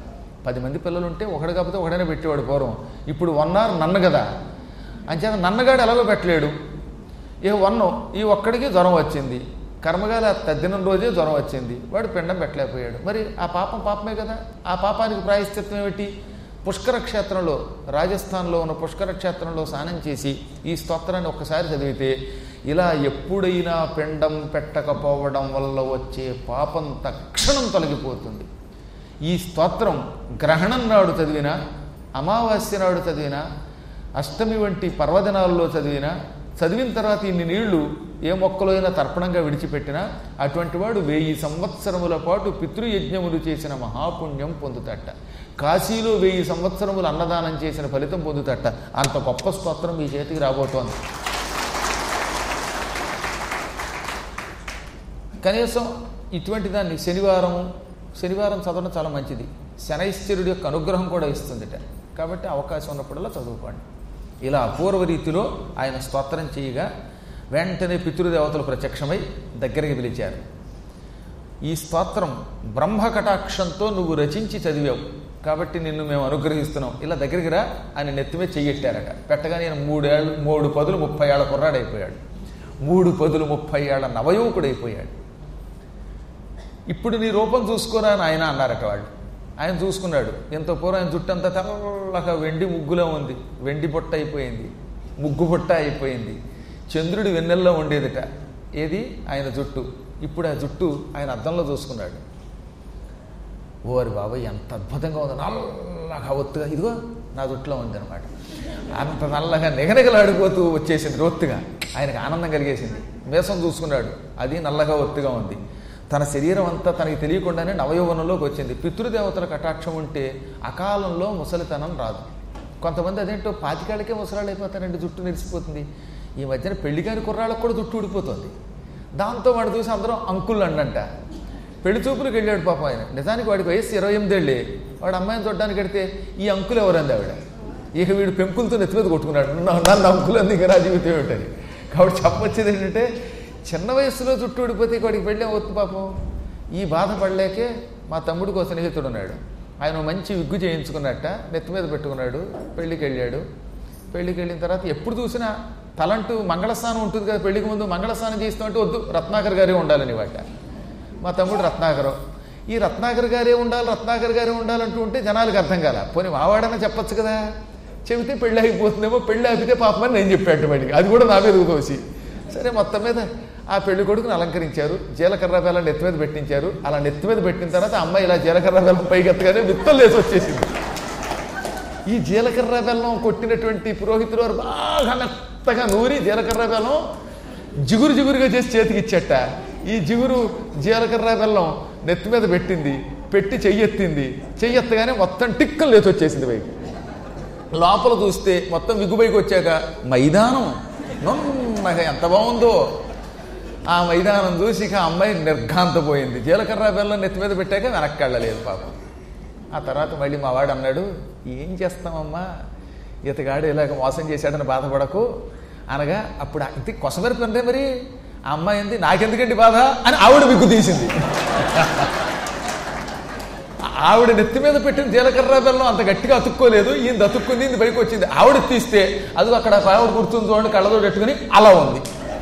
పది మంది పిల్లలు ఉంటే ఒకడు కాకపోతే ఒకడైనా పెట్టేవాడు పూర్వం. ఇప్పుడు వన్ అవర్ నన్ను కదా అంచేత నన్నగాడు ఎలాగో పెట్టలేడు. ఇక వన్ను ఈ ఒక్కడికి జ్వరం వచ్చింది, కర్మగాలి తద్దినం రోజే జ్వరం వచ్చింది, వాడు పిండం పెట్టలేకపోయాడు. మరి ఆ పాపం పాపమే కదా. ఆ పాపానికి ప్రాయశ్చిత్తం ఏమిటి? పుష్కర క్షేత్రంలో, రాజస్థాన్లో ఉన్న పుష్కర క్షేత్రంలో స్నానం చేసి ఈ స్తోత్రాన్ని ఒక్కసారి చదివితే ఇలా ఎప్పుడైనా పిండం పెట్టకపోవడం వల్ల వచ్చే పాపం తక్షణం తొలగిపోతుంది. ఈ స్తోత్రం గ్రహణం నాడు చదివినా, అమావాస్య నాడు చదివినా, అష్టమి వంటి పర్వదినాల్లో చదివినా, చదివిన తర్వాత ఇన్ని నీళ్లు ఏ మొక్కలో అయినా తర్పణంగా విడిచిపెట్టినా అటువంటి వాడు వెయ్యి సంవత్సరముల పాటు పితృయజ్ఞములు చేసిన మహాపుణ్యం పొందుతట. కాశీలో వెయ్యి సంవత్సరములు అన్నదానం చేసిన ఫలితం పొందుతట. అంత గొప్ప స్తోత్రం మీ చేతికి రాబోతోంది. కనీసం ఇటువంటి దాన్ని శనివారం శనివారం చదవడం చాలా మంచిది. శనైశ్చరుడి యొక్క అనుగ్రహం కూడా ఇస్తుందిట. కాబట్టి అవకాశం ఉన్నప్పుడల్లా చదువుకోండి. ఇలా అపూర్వ రీతిలో ఆయన స్తోత్రం చేయగా వెంటనే పితృదేవతలు ప్రత్యక్షమై దగ్గరికి పిలిచారు. ఈ స్తోత్రం బ్రహ్మకటాక్షంతో నువ్వు రచించి చదివావు కాబట్టి నిన్ను మేము అనుగ్రహిస్తున్నాం, ఇలా దగ్గరికి రా అని నెత్తిమే చెయ్యెట్టారట. పెట్టగానే నేను మూడేళ్ళు మూడు పదులు ముప్పై ఏళ్ళ కుర్రాడైపోయాడు. మూడు పదులు ముప్పై ఏళ్ళ నవయువకుడైపోయాడు. ఇప్పుడు నీ రూపం చూసుకోరా అని ఆయన అన్నారట వాళ్ళు. ఆయన చూసుకున్నాడు. ఎంతో పూర్వం ఆయన జుట్టంతా తెల్లగా వెండి ముగ్గులో ఉంది. వెండి బుట్ట అయిపోయింది, ముగ్గు బుట్ట అయిపోయింది. చంద్రుడి వెన్నెల్లో ఉండేదిట ఏది ఆయన జుట్టు. ఇప్పుడు ఆ జుట్టు ఆయన అద్దంలో చూసుకున్నాడు. ఓరి బాబా ఎంత అద్భుతంగా ఉంది, నల్లగా ఒత్తుగా, ఇదిగో నా జుట్టులో ఉంది అనమాట. అంత నల్లగా నిగనిగలాడిపోతూ వచ్చేసింది ఒత్తుగా. ఆయనకు ఆనందం కలిగేసింది. మేసం చూసుకున్నాడు, అది నల్లగా ఒత్తుగా ఉంది. తన శరీరం అంతా తనకి తెలియకుండానే నవయౌవనంలోకి వచ్చింది. పితృదేవతల కటాక్షం ఉంటే అకాలంలో ముసలితనం రాదు. కొంతమంది అదేంటో పాతికాళ్ళకే ముసలాళ్ళు అయిపోతారండి, జుట్టు నెరిసిపోతుంది. ఈ మధ్యన పెళ్లిగాని కుర్రాళ్ళకు కూడా జుట్టు ఊడిపోతుంది. దాంతో వాడు చూసి అందరం అంకుల్ అండంట. పెళ్లి చూపులకు వెళ్ళాడు పాపం ఆయన. నిజానికి వాడికి వయస్సు ఇరవై ఎనిమిదేళ్ళే. వాడు అమ్మాయిని చూడడానికి వెడితే ఈ అంకులు ఎవరంది ఆవిడ. ఇక వీడు పెంకులతో నెత్తి మీద కొట్టుకున్నాడు, నన్ను అంకులు అంది ఇంకా నా జీవితం ఏమిటని. కాబట్టి చెప్పొచ్చేది ఏంటంటే చిన్న వయస్సులో జుట్టు ఊడిపోతే వాడికి పెళ్ళే వద్దు పాపం. ఈ బాధపడలేకే మా తమ్ముడికి ఒక స్నేహితుడు ఉన్నాడు. ఆయన మంచి విగ్గు చేయించుకున్నట్ట, నెత్తి మీద పెట్టుకున్నాడు, పెళ్ళికి వెళ్ళాడు. పెళ్ళికి వెళ్ళిన తర్వాత ఎప్పుడు చూసినా తలంటూ మంగళస్నానం ఉంటుంది కదా, పెళ్లికి ముందు మంగళస్నానం చేస్తామంటే వద్దు రత్నాకర్ గారే ఉండాలని వాట. మా తమ్ముడు రత్నాకరం. ఈ రత్నాకర్ గారే ఉండాలి రత్నాకర్ గారే ఉండాలంటూ ఉంటే జనాలకు అర్థం కాల. పోనీ మావాడన్నా చెప్పచ్చు కదా, చెబితే పెళ్ళి అయిపోతుందేమో, పెళ్ళి ఆపితే పాపమని నేను చెప్పాడు వాడికి. అది కూడా నా మీద తోసి. సరే మొత్తం మీద ఆ పెళ్లి కొడుకుని అలంకరించారు, జీలకర్ర బెల్లం నెత్తి మీద పెట్టించారు. అలా నెత్తి మీద పెట్టిన తర్వాత అమ్మాయి ఇలా జీలకర్ర బెల్లం పైకెత్తగానే విత్తలు లేసి వచ్చేసింది. ఈ జీలకర్ర బెల్లం కొట్టినటువంటి పురోహితుడు వారు బాగా మెత్తగా నూరి జీలకర్ర బెల్లం జిగురు జిగురుగా చేసి చేతికి ఇచ్చట. ఈ జిగురు జీలకర్ర బెల్లం నెత్తి మీద పెట్టింది, పెట్టి చెయ్యెత్తింది. చెయ్యెత్తగానే మొత్తం టిక్కలు లేచి వచ్చేసింది పైకి. లోపల చూస్తే మొత్తం విగ్గుపైకి వచ్చాక మైదానం నొన్నగా ఎంత బాగుందో. ఆ మైదానం చూసి ఇక అమ్మాయి నిర్ఘాంతపోయింది. జీలకర్ర బెల్లం నెత్తి మీద పెట్టాక వెనక్కి వెళ్ళలేదు పాపం. ఆ తర్వాత మళ్ళీ మా వాడు అన్నాడు, ఏం చేస్తామమ్మా, ఇతగాడు ఇలాగ మోసం చేశాడని బాధపడకు అనగా అప్పుడు ఇది కొసమరి పనిదే మరి. ఆ అమ్మాయి ఏంది నాకెందుకండి బాధ అని ఆవిడ విగ్గు తీసింది. ఆవిడ నెత్తి మీద పెట్టిన జీలకర్ర బెల్లం అంత గట్టిగా అతుక్కోలేదు, ఈయన అతుక్కుంది, ఇది పైకి వచ్చింది. ఆవిడ తీస్తే అది అక్కడ ఆవిడ గుర్తుంది చూడండి, కళ్ళతో పెట్టుకుని అలా ఉంది.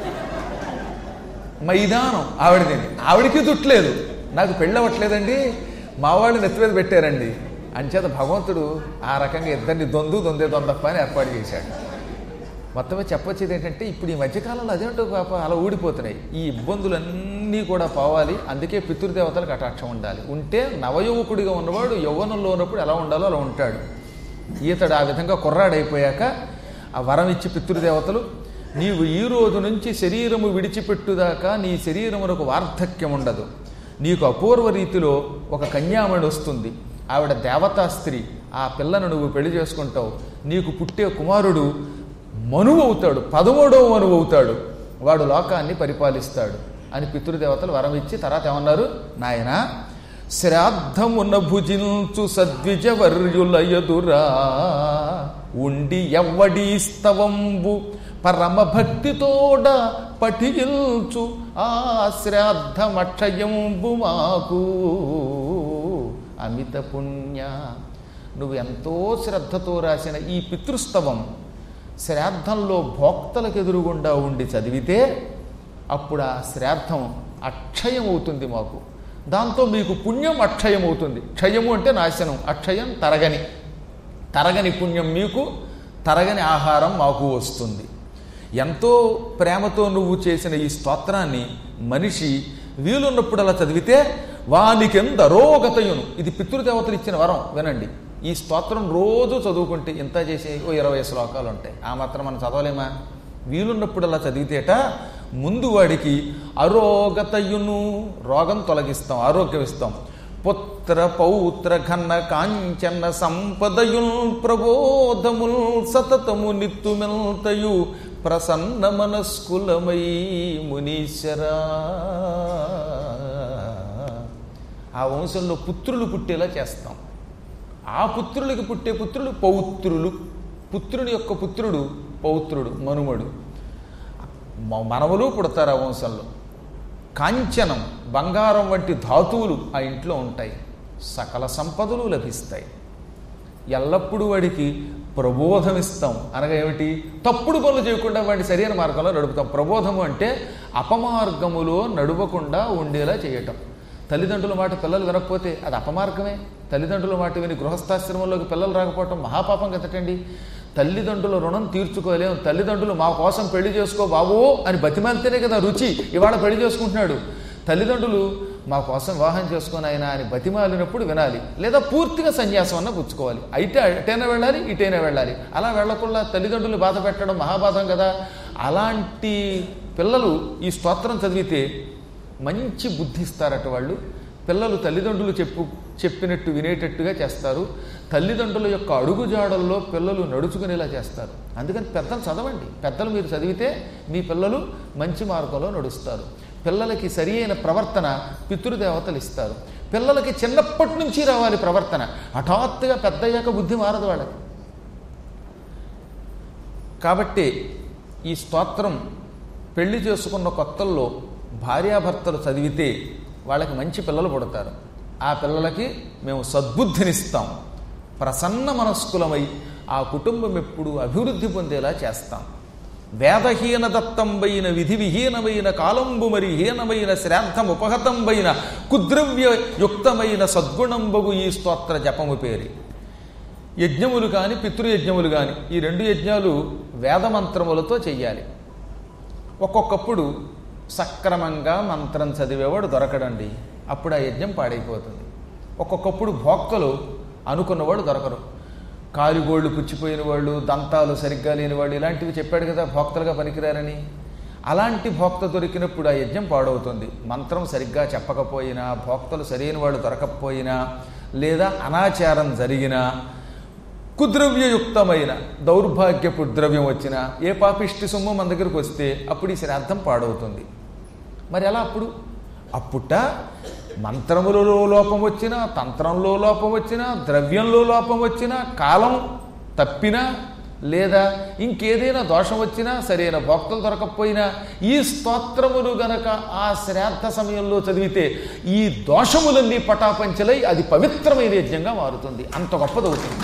మైదానం ఆవిడది. ఆవిడికి చుట్టలేదు, నాకు పెళ్ళి అవ్వట్లేదండి, మా వాళ్ళు నెత్తి మీద పెట్టారండి. అంచేత భగవంతుడు ఆ రకంగా ఇద్దరిని దొందు దొందే దొందప్ప అని ఏర్పాటు చేశాడు. మొత్తమే చెప్పొచ్చేది ఏంటంటే ఇప్పుడు ఈ మధ్యకాలంలో అదేంటో పాప అలా ఊడిపోతున్నాయి. ఈ ఇబ్బందులన్నీ కూడా పోవాలి. అందుకే పితృదేవతలకు కటాక్షం ఉండాలి. ఉంటే నవయువకుడిగా ఉన్నవాడు యవ్వనంలో ఉన్నప్పుడు ఎలా ఉండాలో అలా ఉంటాడు. ఈతడు ఆ విధంగా కుర్రాడైపోయాక ఆ వరం ఇచ్చి పితృదేవతలు, నీవు ఈ రోజు నుంచి శరీరము విడిచిపెట్టుదాకా నీ శరీరమునకు వార్ధక్యం ఉండదు, నీకు అపూర్వ రీతిలో ఒక కన్యామణి వస్తుంది, ఆవిడ దేవతా స్త్రీ, ఆ పిల్లను నువ్వు పెళ్లి చేసుకుంటావు, నీకు పుట్టే కుమారుడు మనువు అవుతాడు, పదమూడవ మనువు అవుతాడు, వాడు లోకాన్ని పరిపాలిస్తాడు అని పితృదేవతలు వరం ఇచ్చి తర్వాత ఏమన్నారు, నాయనా శ్రాద్ధమున భుజించు సద్విజవర్యుల ఎదురా ఉండి ఎవ్వడి స్తవంబు పరమ భక్తితోడ పఠించు ఆ శ్రాద్ధమక్షయంబు మాకు అమిత పుణ్య నువ్వు ఎంతో శ్రద్ధతో రాసిన ఈ పితృస్తవం శ్రాద్ధంలో భోక్తలకు ఎదురుగుండా ఉండి చదివితే అప్పుడు ఆ శ్రాద్ధం అక్షయం అవుతుంది మాకు. దాంతో మీకు పుణ్యం అక్షయం అవుతుంది. క్షయము అంటే నాశనం, అక్షయం తరగని. తరగని పుణ్యం మీకు, తరగని ఆహారం మాకు వస్తుంది. ఎంతో ప్రేమతో నువ్వు చేసిన ఈ స్తోత్రాన్ని మనిషి వీలున్నప్పుడు అలా చదివితే వానికెందరోగతయును. ఇది పితృదేవతలు ఇచ్చిన వరం. వినండి, ఈ స్తోత్రం రోజు చదువుకుంటే ఇంత చేసే ఓ ఇరవై శ్లోకాలు ఉంటాయి. ఆ మాత్రం మనం చదవలేమా? వీలున్నప్పుడు అలా చదివితేట ముందు వాడికి అరోగతయును, రోగం తొలగిస్తాం, ఆరోగ్యం ఇస్తాం. పుత్ర పౌత్ర ఘన కాంచన సంపదయుల్ ప్రబోధముల్ సతతము నిత్తుమెల్తయు ప్రసన్న మనస్కులమై మునీశ్వరా. ఆ వంశంలో పుత్రులు పుట్టేలా చేస్తాం. ఆ పుత్రులకి పుట్టే పుత్రులు పౌత్రులు. పుత్రుని యొక్క పుత్రుడు పౌత్రుడు, మనుమడు. మనవలు పుడతారు ఆ వంశంలో. కాంచనం, బంగారం వంటి ధాతువులు ఆ ఇంట్లో ఉంటాయి. సకల సంపదలు లభిస్తాయి. ఎల్లప్పుడూ వాడికి ప్రబోధమిస్తాం. అనగా ఏమిటి? తప్పుడు పనులు చేయకుండా వాడిని సరైన మార్గంలో నడుపుతాం. ప్రబోధము అంటే అపమార్గములో నడవకుండా ఉండేలా చేయటం. తల్లిదండ్రుల మాట పిల్లలు వినకపోతే అది అపమార్గమే. తల్లిదండ్రుల మాట విని గృహస్థాశ్రమంలోకి పిల్లలు రాకపోవటం మహాపాపం కదటండి. తల్లిదండ్రుల రుణం తీర్చుకోలేం. తల్లిదండ్రులు మా కోసం పెళ్లి చేసుకో బాబు అని బతిమాలితేనే కదా రుచి. ఇవాళ పెళ్లి చేసుకుంటున్నాడు. తల్లిదండ్రులు మా కోసం వివాహం చేసుకొని ఆయన అని బతిమాలినప్పుడు వినాలి. లేదా పూర్తిగా సన్యాసం అన్న పుచ్చుకోవాలి. అయితే అటైనా వెళ్ళాలి, ఇటైనా వెళ్ళాలి. అలా వెళ్లకుండా తల్లిదండ్రులు బాధ పెట్టడం మహాబాధం కదా. అలాంటి పిల్లలు ఈ స్తోత్రం చదివితే మంచి బుద్ధి ఇస్తారట వాళ్ళు. పిల్లలు తల్లిదండ్రులు చెప్పు చెప్పినట్టు వినేటట్టుగా చేస్తారు. తల్లిదండ్రుల యొక్క అడుగుజాడల్లో పిల్లలు నడుచుకునేలా చేస్తారు. అందుకని పెద్దలు చదవండి. పెద్దలు మీరు చదివితే మీ పిల్లలు మంచి మార్గంలో నడుస్తారు. పిల్లలకి సరి అయిన ప్రవర్తన పితృదేవతలు ఇస్తారు. పిల్లలకి చిన్నప్పటి నుంచి రావాలి ప్రవర్తన. హఠాత్తుగా పెద్దయ్యాక బుద్ధి మారదు వాళ్ళకి. కాబట్టి ఈ స్తోత్రం పెళ్లి చేసుకున్న కొత్తల్లో భార్యాభర్తలు చదివితే వాళ్ళకి మంచి పిల్లలు పుడతారు. ఆ పిల్లలకి మేము సద్బుద్ధినిస్తాం. ప్రసన్న మనస్కులమై ఆ కుటుంబం ఎప్పుడు అభివృద్ధి పొందేలా చేస్తాం. వేదహీన దత్తంబైన విధి విహీనమైన కాలంబు మరి హీనమైన శ్రాద్ధం ఉపహతంబైన కుద్రవ్యయుక్తమైన సద్గుణంబగు ఈ స్తోత్ర జపము పేరి. యజ్ఞములు కానీ పితృయజ్ఞములు కానీ ఈ రెండు యజ్ఞాలు వేదమంత్రములతో చెయ్యాలి. ఒక్కొక్కప్పుడు సక్రమంగా మంత్రం చదివేవాడు దొరకడండి. అప్పుడు ఆ యజ్ఞం పాడైపోతుంది. ఒక్కొక్కప్పుడు భోక్తలు అనుకున్నవాడు దొరకరు. కాలిగోళ్ళు పుచ్చిపోయిన వాళ్ళు, దంతాలు సరిగ్గా లేని వాళ్ళు, ఇలాంటివి చెప్పాడు కదా భోక్తలుగా పనికిరారని. అలాంటి భోక్త దొరికినప్పుడు ఆ యజ్ఞం పాడవుతుంది. మంత్రం సరిగ్గా చెప్పకపోయినా, భోక్తలు సరైన వాళ్ళు దొరకకపోయినా, లేదా అనాచారం జరిగినా, కుద్రవ్యయుక్తమైన దౌర్భాగ్యపు ద్రవ్యం వచ్చినా, ఏ పాపిష్టి సొమ్ము మన దగ్గరకు వస్తే అప్పుడు ఈ శ్రాద్ధం పాడవుతుంది. మరి ఎలా అప్పుడు? అప్పుట మంత్రములలో లోపం వచ్చినా, తంత్రంలో లోపం వచ్చినా, ద్రవ్యంలో లోపం వచ్చినా, కాలం తప్పినా, లేదా ఇంకేదైనా దోషం వచ్చినా, సరైన భోక్తలు దొరకకపోయినా, ఈ స్తోత్రములు గనక ఆ శ్రాద్ధ సమయంలో చదివితే ఈ దోషములన్నీ పటాపంచలై అది పవిత్రమైన యజ్ఞంగా మారుతుంది. అంత గొప్పదవుతుంది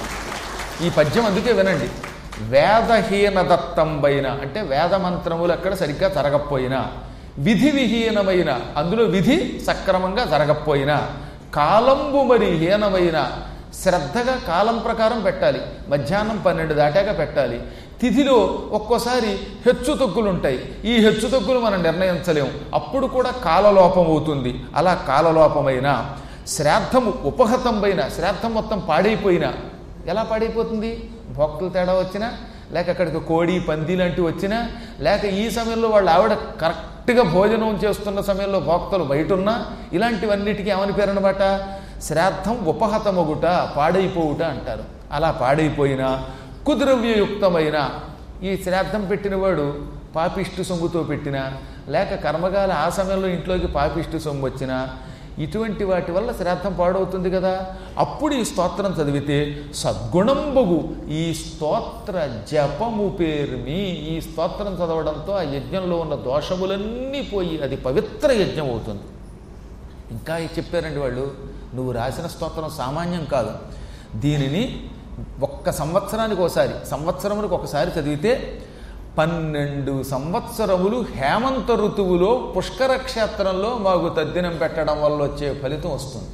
ఈ పద్యం. అందుకే వినండి. వేదహీన దత్తంబైన అంటే వేదమంత్రములు అక్కడ సరిగ్గా జరగకపోయినా, విధి విహీనమైన అందులో విధి సక్రమంగా జరగకపోయినా, కాలంబు మరి హీనమైన శ్రద్ధగా కాలం ప్రకారం పెట్టాలి. మధ్యాహ్నం పన్నెండు దాటాక పెట్టాలి. తిథిలో ఒక్కోసారి హెచ్చు తగ్గులు ఉంటాయి. ఈ హెచ్చు తగ్గులు మనం నిర్ణయించలేము. అప్పుడు కూడా కాలలోపం అవుతుంది. అలా కాలలోపమైన శ్రాద్ధము ఉపహతంబైన శ్రాద్ధం మొత్తం పాడైపోయినా. ఎలా పాడైపోతుంది? భోక్తలు తేడా వచ్చినా, లేక అక్కడికి కోడి పంది లాంటివి వచ్చినా, లేక ఈ సమయంలో వాళ్ళు ఆవిడ కరెక్ట్గా భోజనం చేస్తున్న సమయంలో భోక్తలు బయట ఉన్నా, ఇలాంటివన్నిటికీ ఏమని పేరు అన్నమాట? శ్రాద్ధం ఉపహతమగుట, పాడైపోవుట అంటారు. అలా పాడైపోయినా, కుద్రవ్యయుక్తమైన ఈ శ్రాద్ధం పెట్టినవాడు పాపిష్టి సొమ్ముతో పెట్టినా, లేక కర్మగాల ఆ సమయంలో ఇంట్లోకి పాపిష్టి సొమ్ము వచ్చినా, ఇటువంటి వాటి వల్ల శ్రాద్ధం పాడవుతుంది కదా. అప్పుడు ఈ స్తోత్రం చదివితే సద్గుణంబగు ఈ స్తోత్ర జపము పేరుమి. ఈ స్తోత్రం చదవడంతో ఆ యజ్ఞంలో ఉన్న దోషములన్నీ పోయి అది పవిత్ర యజ్ఞం అవుతుంది. ఇంకా చెప్పారండి వాళ్ళు, నువ్వు రాసిన స్తోత్రం సామాన్యం కాదు. దీనిని ఒక్క సంవత్సరానికి ఒకసారి సంవత్సరములకు ఒకసారి చదివితే పన్నెండు సంవత్సరములు హేమంత ఋతువులో పుష్కర క్షేత్రంలో మాకు తద్దినం పెట్టడం వల్ల వచ్చే ఫలితం వస్తుంది.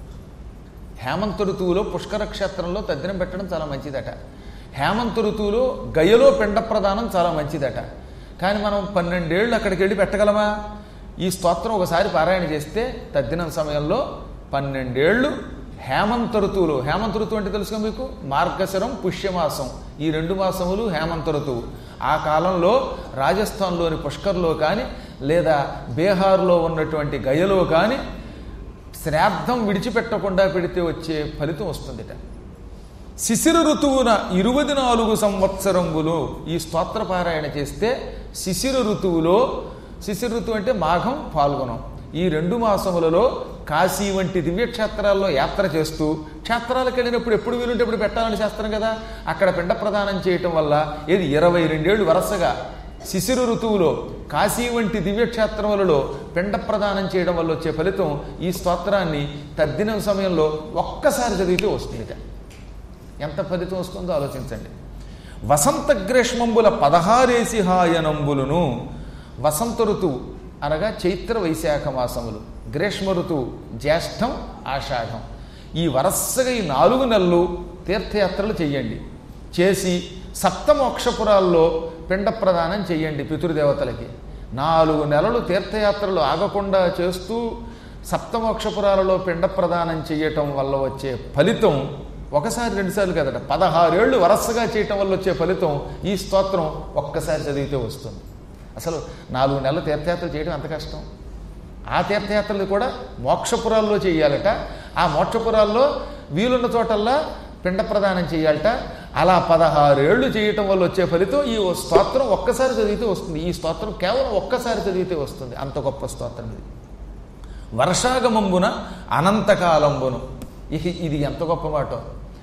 హేమంత ఋతువులో పుష్కర క్షేత్రంలో తద్దినం పెట్టడం చాలా మంచిదట. హేమంత ఋతువులో గయలో పిండ ప్రదానం చాలా మంచిదట. కానీ మనం పన్నెండేళ్ళు అక్కడికి వెళ్ళి పెట్టగలమా? ఈ స్తోత్రం ఒకసారి పారాయణ చేస్తే తద్దినం సమయంలో పన్నెండేళ్ళు హేమంత ఋతువులో, హేమంత ఋతువు అంటే తెలుసుగా మీకు, మార్గశిరం పుష్యమాసం, ఈ రెండు మాసములు హేమంత ఋతువు. ఆ కాలంలో రాజస్థాన్లోని పుష్కర్లో కానీ లేదా బీహార్లో ఉన్నటువంటి గయలో కానీ శ్రాద్ధం విడిచిపెట్టకుండా పెడితే వచ్చే ఫలితం వస్తుందిట. శిశిర ఋతువున ఇరవై నాలుగు సంవత్సరంబులు ఈ స్తోత్ర పారాయణ చేస్తే శిశిర ఋతువులో, శిశిర ఋతువు అంటే మాఘం ఫాల్గుణం, ఈ రెండు మాసములలో కాశీ వంటి దివ్యక్షేత్రాల్లో యాత్ర చేస్తూ, క్షేత్రాలకు వెళ్ళినప్పుడు ఎప్పుడు వీలుంటే ఎప్పుడు పెట్టాలని చేస్తాం కదా, అక్కడ పిండ ప్రదానం చేయటం వల్ల ఏది ఇరవై రెండేళ్లు వరుసగా శిశిర ఋతువులో కాశీ వంటి దివ్యక్షేత్రములలో పిండ ప్రదానం చేయడం వల్ల వచ్చే ఫలితం ఈ స్తోత్రాన్ని తద్దినం సమయంలో ఒక్కసారి చదివితే వస్తుంది. ఎంత ఫలితం వస్తుందో ఆలోచించండి. వసంత గ్రీష్మంబుల పదహారేసి హాయనంబులను, వసంత ఋతువు అనగా చైత్ర వైశాఖ మాసములు, గ్రీష్మ ఋతువు జ్యేష్ఠం ఆషాఢం, ఈ వరసగా ఈ నాలుగు నెలలు తీర్థయాత్రలు చెయ్యండి. చేసి సప్తమోక్షపురాల్లో పిండ ప్రదానం చెయ్యండి పితృదేవతలకి. నాలుగు నెలలు తీర్థయాత్రలు ఆగకుండా చేస్తూ సప్తమోక్షపురాలలో పిండ ప్రదానం చేయటం వల్ల వచ్చే ఫలితం ఒకసారి రెండుసార్లు కదట, పదహారేళ్ళు వరసగా చేయటం వల్ల వచ్చే ఫలితం ఈ స్తోత్రం ఒక్కసారి చదివితే వస్తుంది. అసలు నాలుగు నెలలు తీర్థయాత్రలు చేయడం అంత కష్టం. ఆ తీర్థయాత్రలు కూడా మోక్షపురాల్లో చేయాలట. ఆ మోక్షపురాల్లో వీలున్న చోటల్లా పిండ ప్రదానం చేయాలట. అలా పదహారేళ్లు చేయటం వల్ల వచ్చే ఫలితం ఈ స్తోత్రం ఒక్కసారి చదివితే వస్తుంది. ఈ స్తోత్రం కేవలం ఒక్కసారి చదివితే వస్తుంది. అంత గొప్ప స్తోత్రం ఇది. వర్షాగమంబున అనంతకాలంబును, ఇక ఇది ఎంత గొప్ప మాట.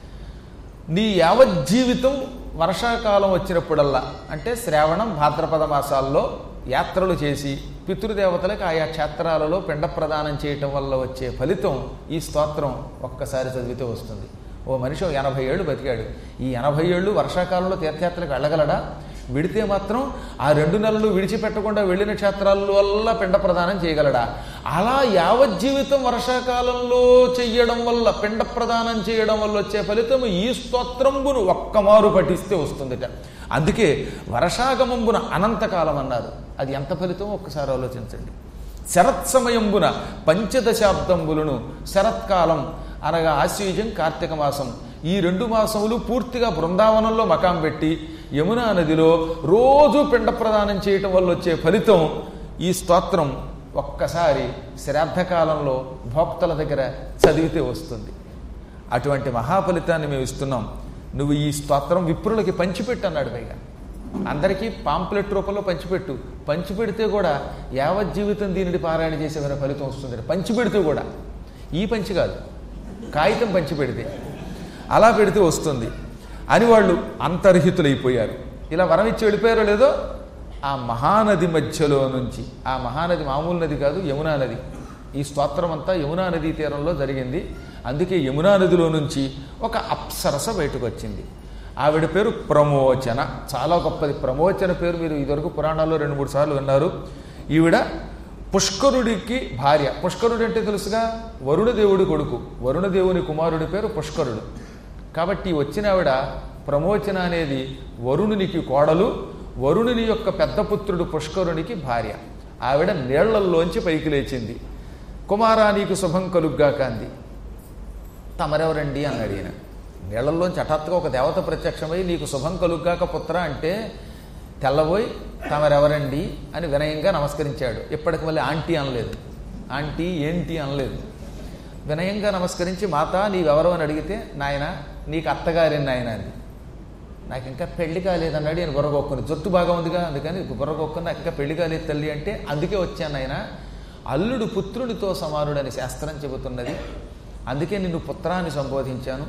నీ యావజ్జీవితం వర్షాకాలం వచ్చినప్పుడల్లా, అంటే శ్రావణం భాద్రపద మాసాల్లో యాత్రలు చేసి పితృదేవతలకు ఆయా క్షేత్రాలలో పిండ ప్రదానం చేయటం వల్ల వచ్చే ఫలితం ఈ స్తోత్రం ఒక్కసారి చదివితే వస్తుంది. ఓ మనిషి ఎనభై ఏళ్ళు బతికాడు, ఈ ఎనభై ఏళ్ళు వర్షాకాలంలో తీర్థయాత్రలకు వెళ్ళగలడా? విడితే మాత్రం ఆ రెండు నెలలు విడిచిపెట్టకుండా వెళ్ళిన క్షేత్రాల వల్ల పిండ ప్రదానం చేయగలడా? అలా యావజ్జీవితం వర్షాకాలంలో చెయ్యడం వల్ల, పిండ ప్రదానం చేయడం వల్ల వచ్చే ఫలితం ఈ స్తోత్రంబును ఒక్కమారు పఠిస్తే వస్తుందిట. అందుకే వర్షాగమంబున అనంతకాలం అన్నారు. అది ఎంత ఫలితం ఒక్కసారి ఆలోచించండి. శరత్ సమయంబున పంచదశాబ్దంబులను, శరత్కాలం అనగా ఆశ్వీజం కార్తీక మాసం, ఈ రెండు మాసములు పూర్తిగా బృందావనంలో మకాం పెట్టి యమునా నదిలో రోజు పిండ ప్రదానం చేయటం వల్ల వచ్చే ఫలితం ఈ స్తోత్రం ఒక్కసారి శ్రాద్ధకాలంలో భోక్తల దగ్గర చదివితే వస్తుంది. అటువంటి మహాఫలితాన్ని మేము ఇస్తున్నాం. నువ్వు ఈ స్తోత్రం విప్రులకి పంచిపెట్టు అన్నాడు. పైగా అందరికీ పాంప్లెట్ రూపంలో పంచిపెట్టు. పంచిపెడితే కూడా యావజ్జీవితం దీనిని పారాయణ చేసేవైన ఫలితం వస్తుంది. పంచిపెడితే కూడా, ఈ పంచి కాదు, కాగితం పంచిపెడితే, అలా పెడితే వస్తుంది అని వాళ్ళు అంతర్హితులైపోయారు. ఇలా వరం ఇచ్చి వెళ్ళిపోయారో లేదో, ఆ మహానది మధ్యలో నుంచి, ఆ మహానది మామూలు నది కాదు, యమునా నది. ఈ స్తోత్రం అంతా యమునా నదీ తీరంలో జరిగింది. అందుకే యమునా నదిలో నుంచి ఒక అప్సరస బయటకు వచ్చింది. ఆవిడ పేరు ప్రమోచన. చాలా గొప్పది. ప్రమోచన పేరు మీరు ఇదివరకు పురాణాల్లో రెండు మూడు సార్లు విన్నారు. ఈవిడ పుష్కరుడికి భార్య. పుష్కరుడు అంటే తెలుసుగా, వరుణదేవుడి కొడుకు. వరుణదేవుని కుమారుడి పేరు పుష్కరుడు. కాబట్టి వచ్చిన ఆవిడ ప్రమోచన అనేది వరుణునికి కోడలు, వరుణుని యొక్క పెద్ద పుత్రుడు పుష్కరునికి భార్య. ఆవిడ నీళ్లల్లోంచి పైకి లేచింది. కుమారా నీకు శుభం కలుగ్గాక అంది. తమరెవరండి అన్నాడు ఈయన. నీళ్లల్లోంచి హఠాత్తుగా ఒక దేవత ప్రత్యక్షమై నీకు శుభం కలుగ్గాక పుత్ర అంటే తెల్లబోయి తమరెవరండి అని వినయంగా నమస్కరించాడు. ఇప్పటికి మళ్ళీ ఆంటీ అనలేదు, ఆంటీ ఏంటి అనలేదు. వినయంగా నమస్కరించి మాత నీవెవరు అని అడిగితే నాయన నీకు అత్తగారిని నాయన అంది. నాకు ఇంకా పెళ్లి కాలేదన్నాడు ఈయన బుర్రగొక్కుని. జొత్తు బాగా ఉందిగా అందుకని బుర్రగొక్కుని నాకు ఇంకా పెళ్లి కాలేదు తల్లి అంటే అందుకే వచ్చాను ఆయన. అల్లుడు పుత్రునితో సమానుడని శాస్త్రం చెబుతున్నది, అందుకే నిన్ను పుత్రాన్ని సంబోధించాను.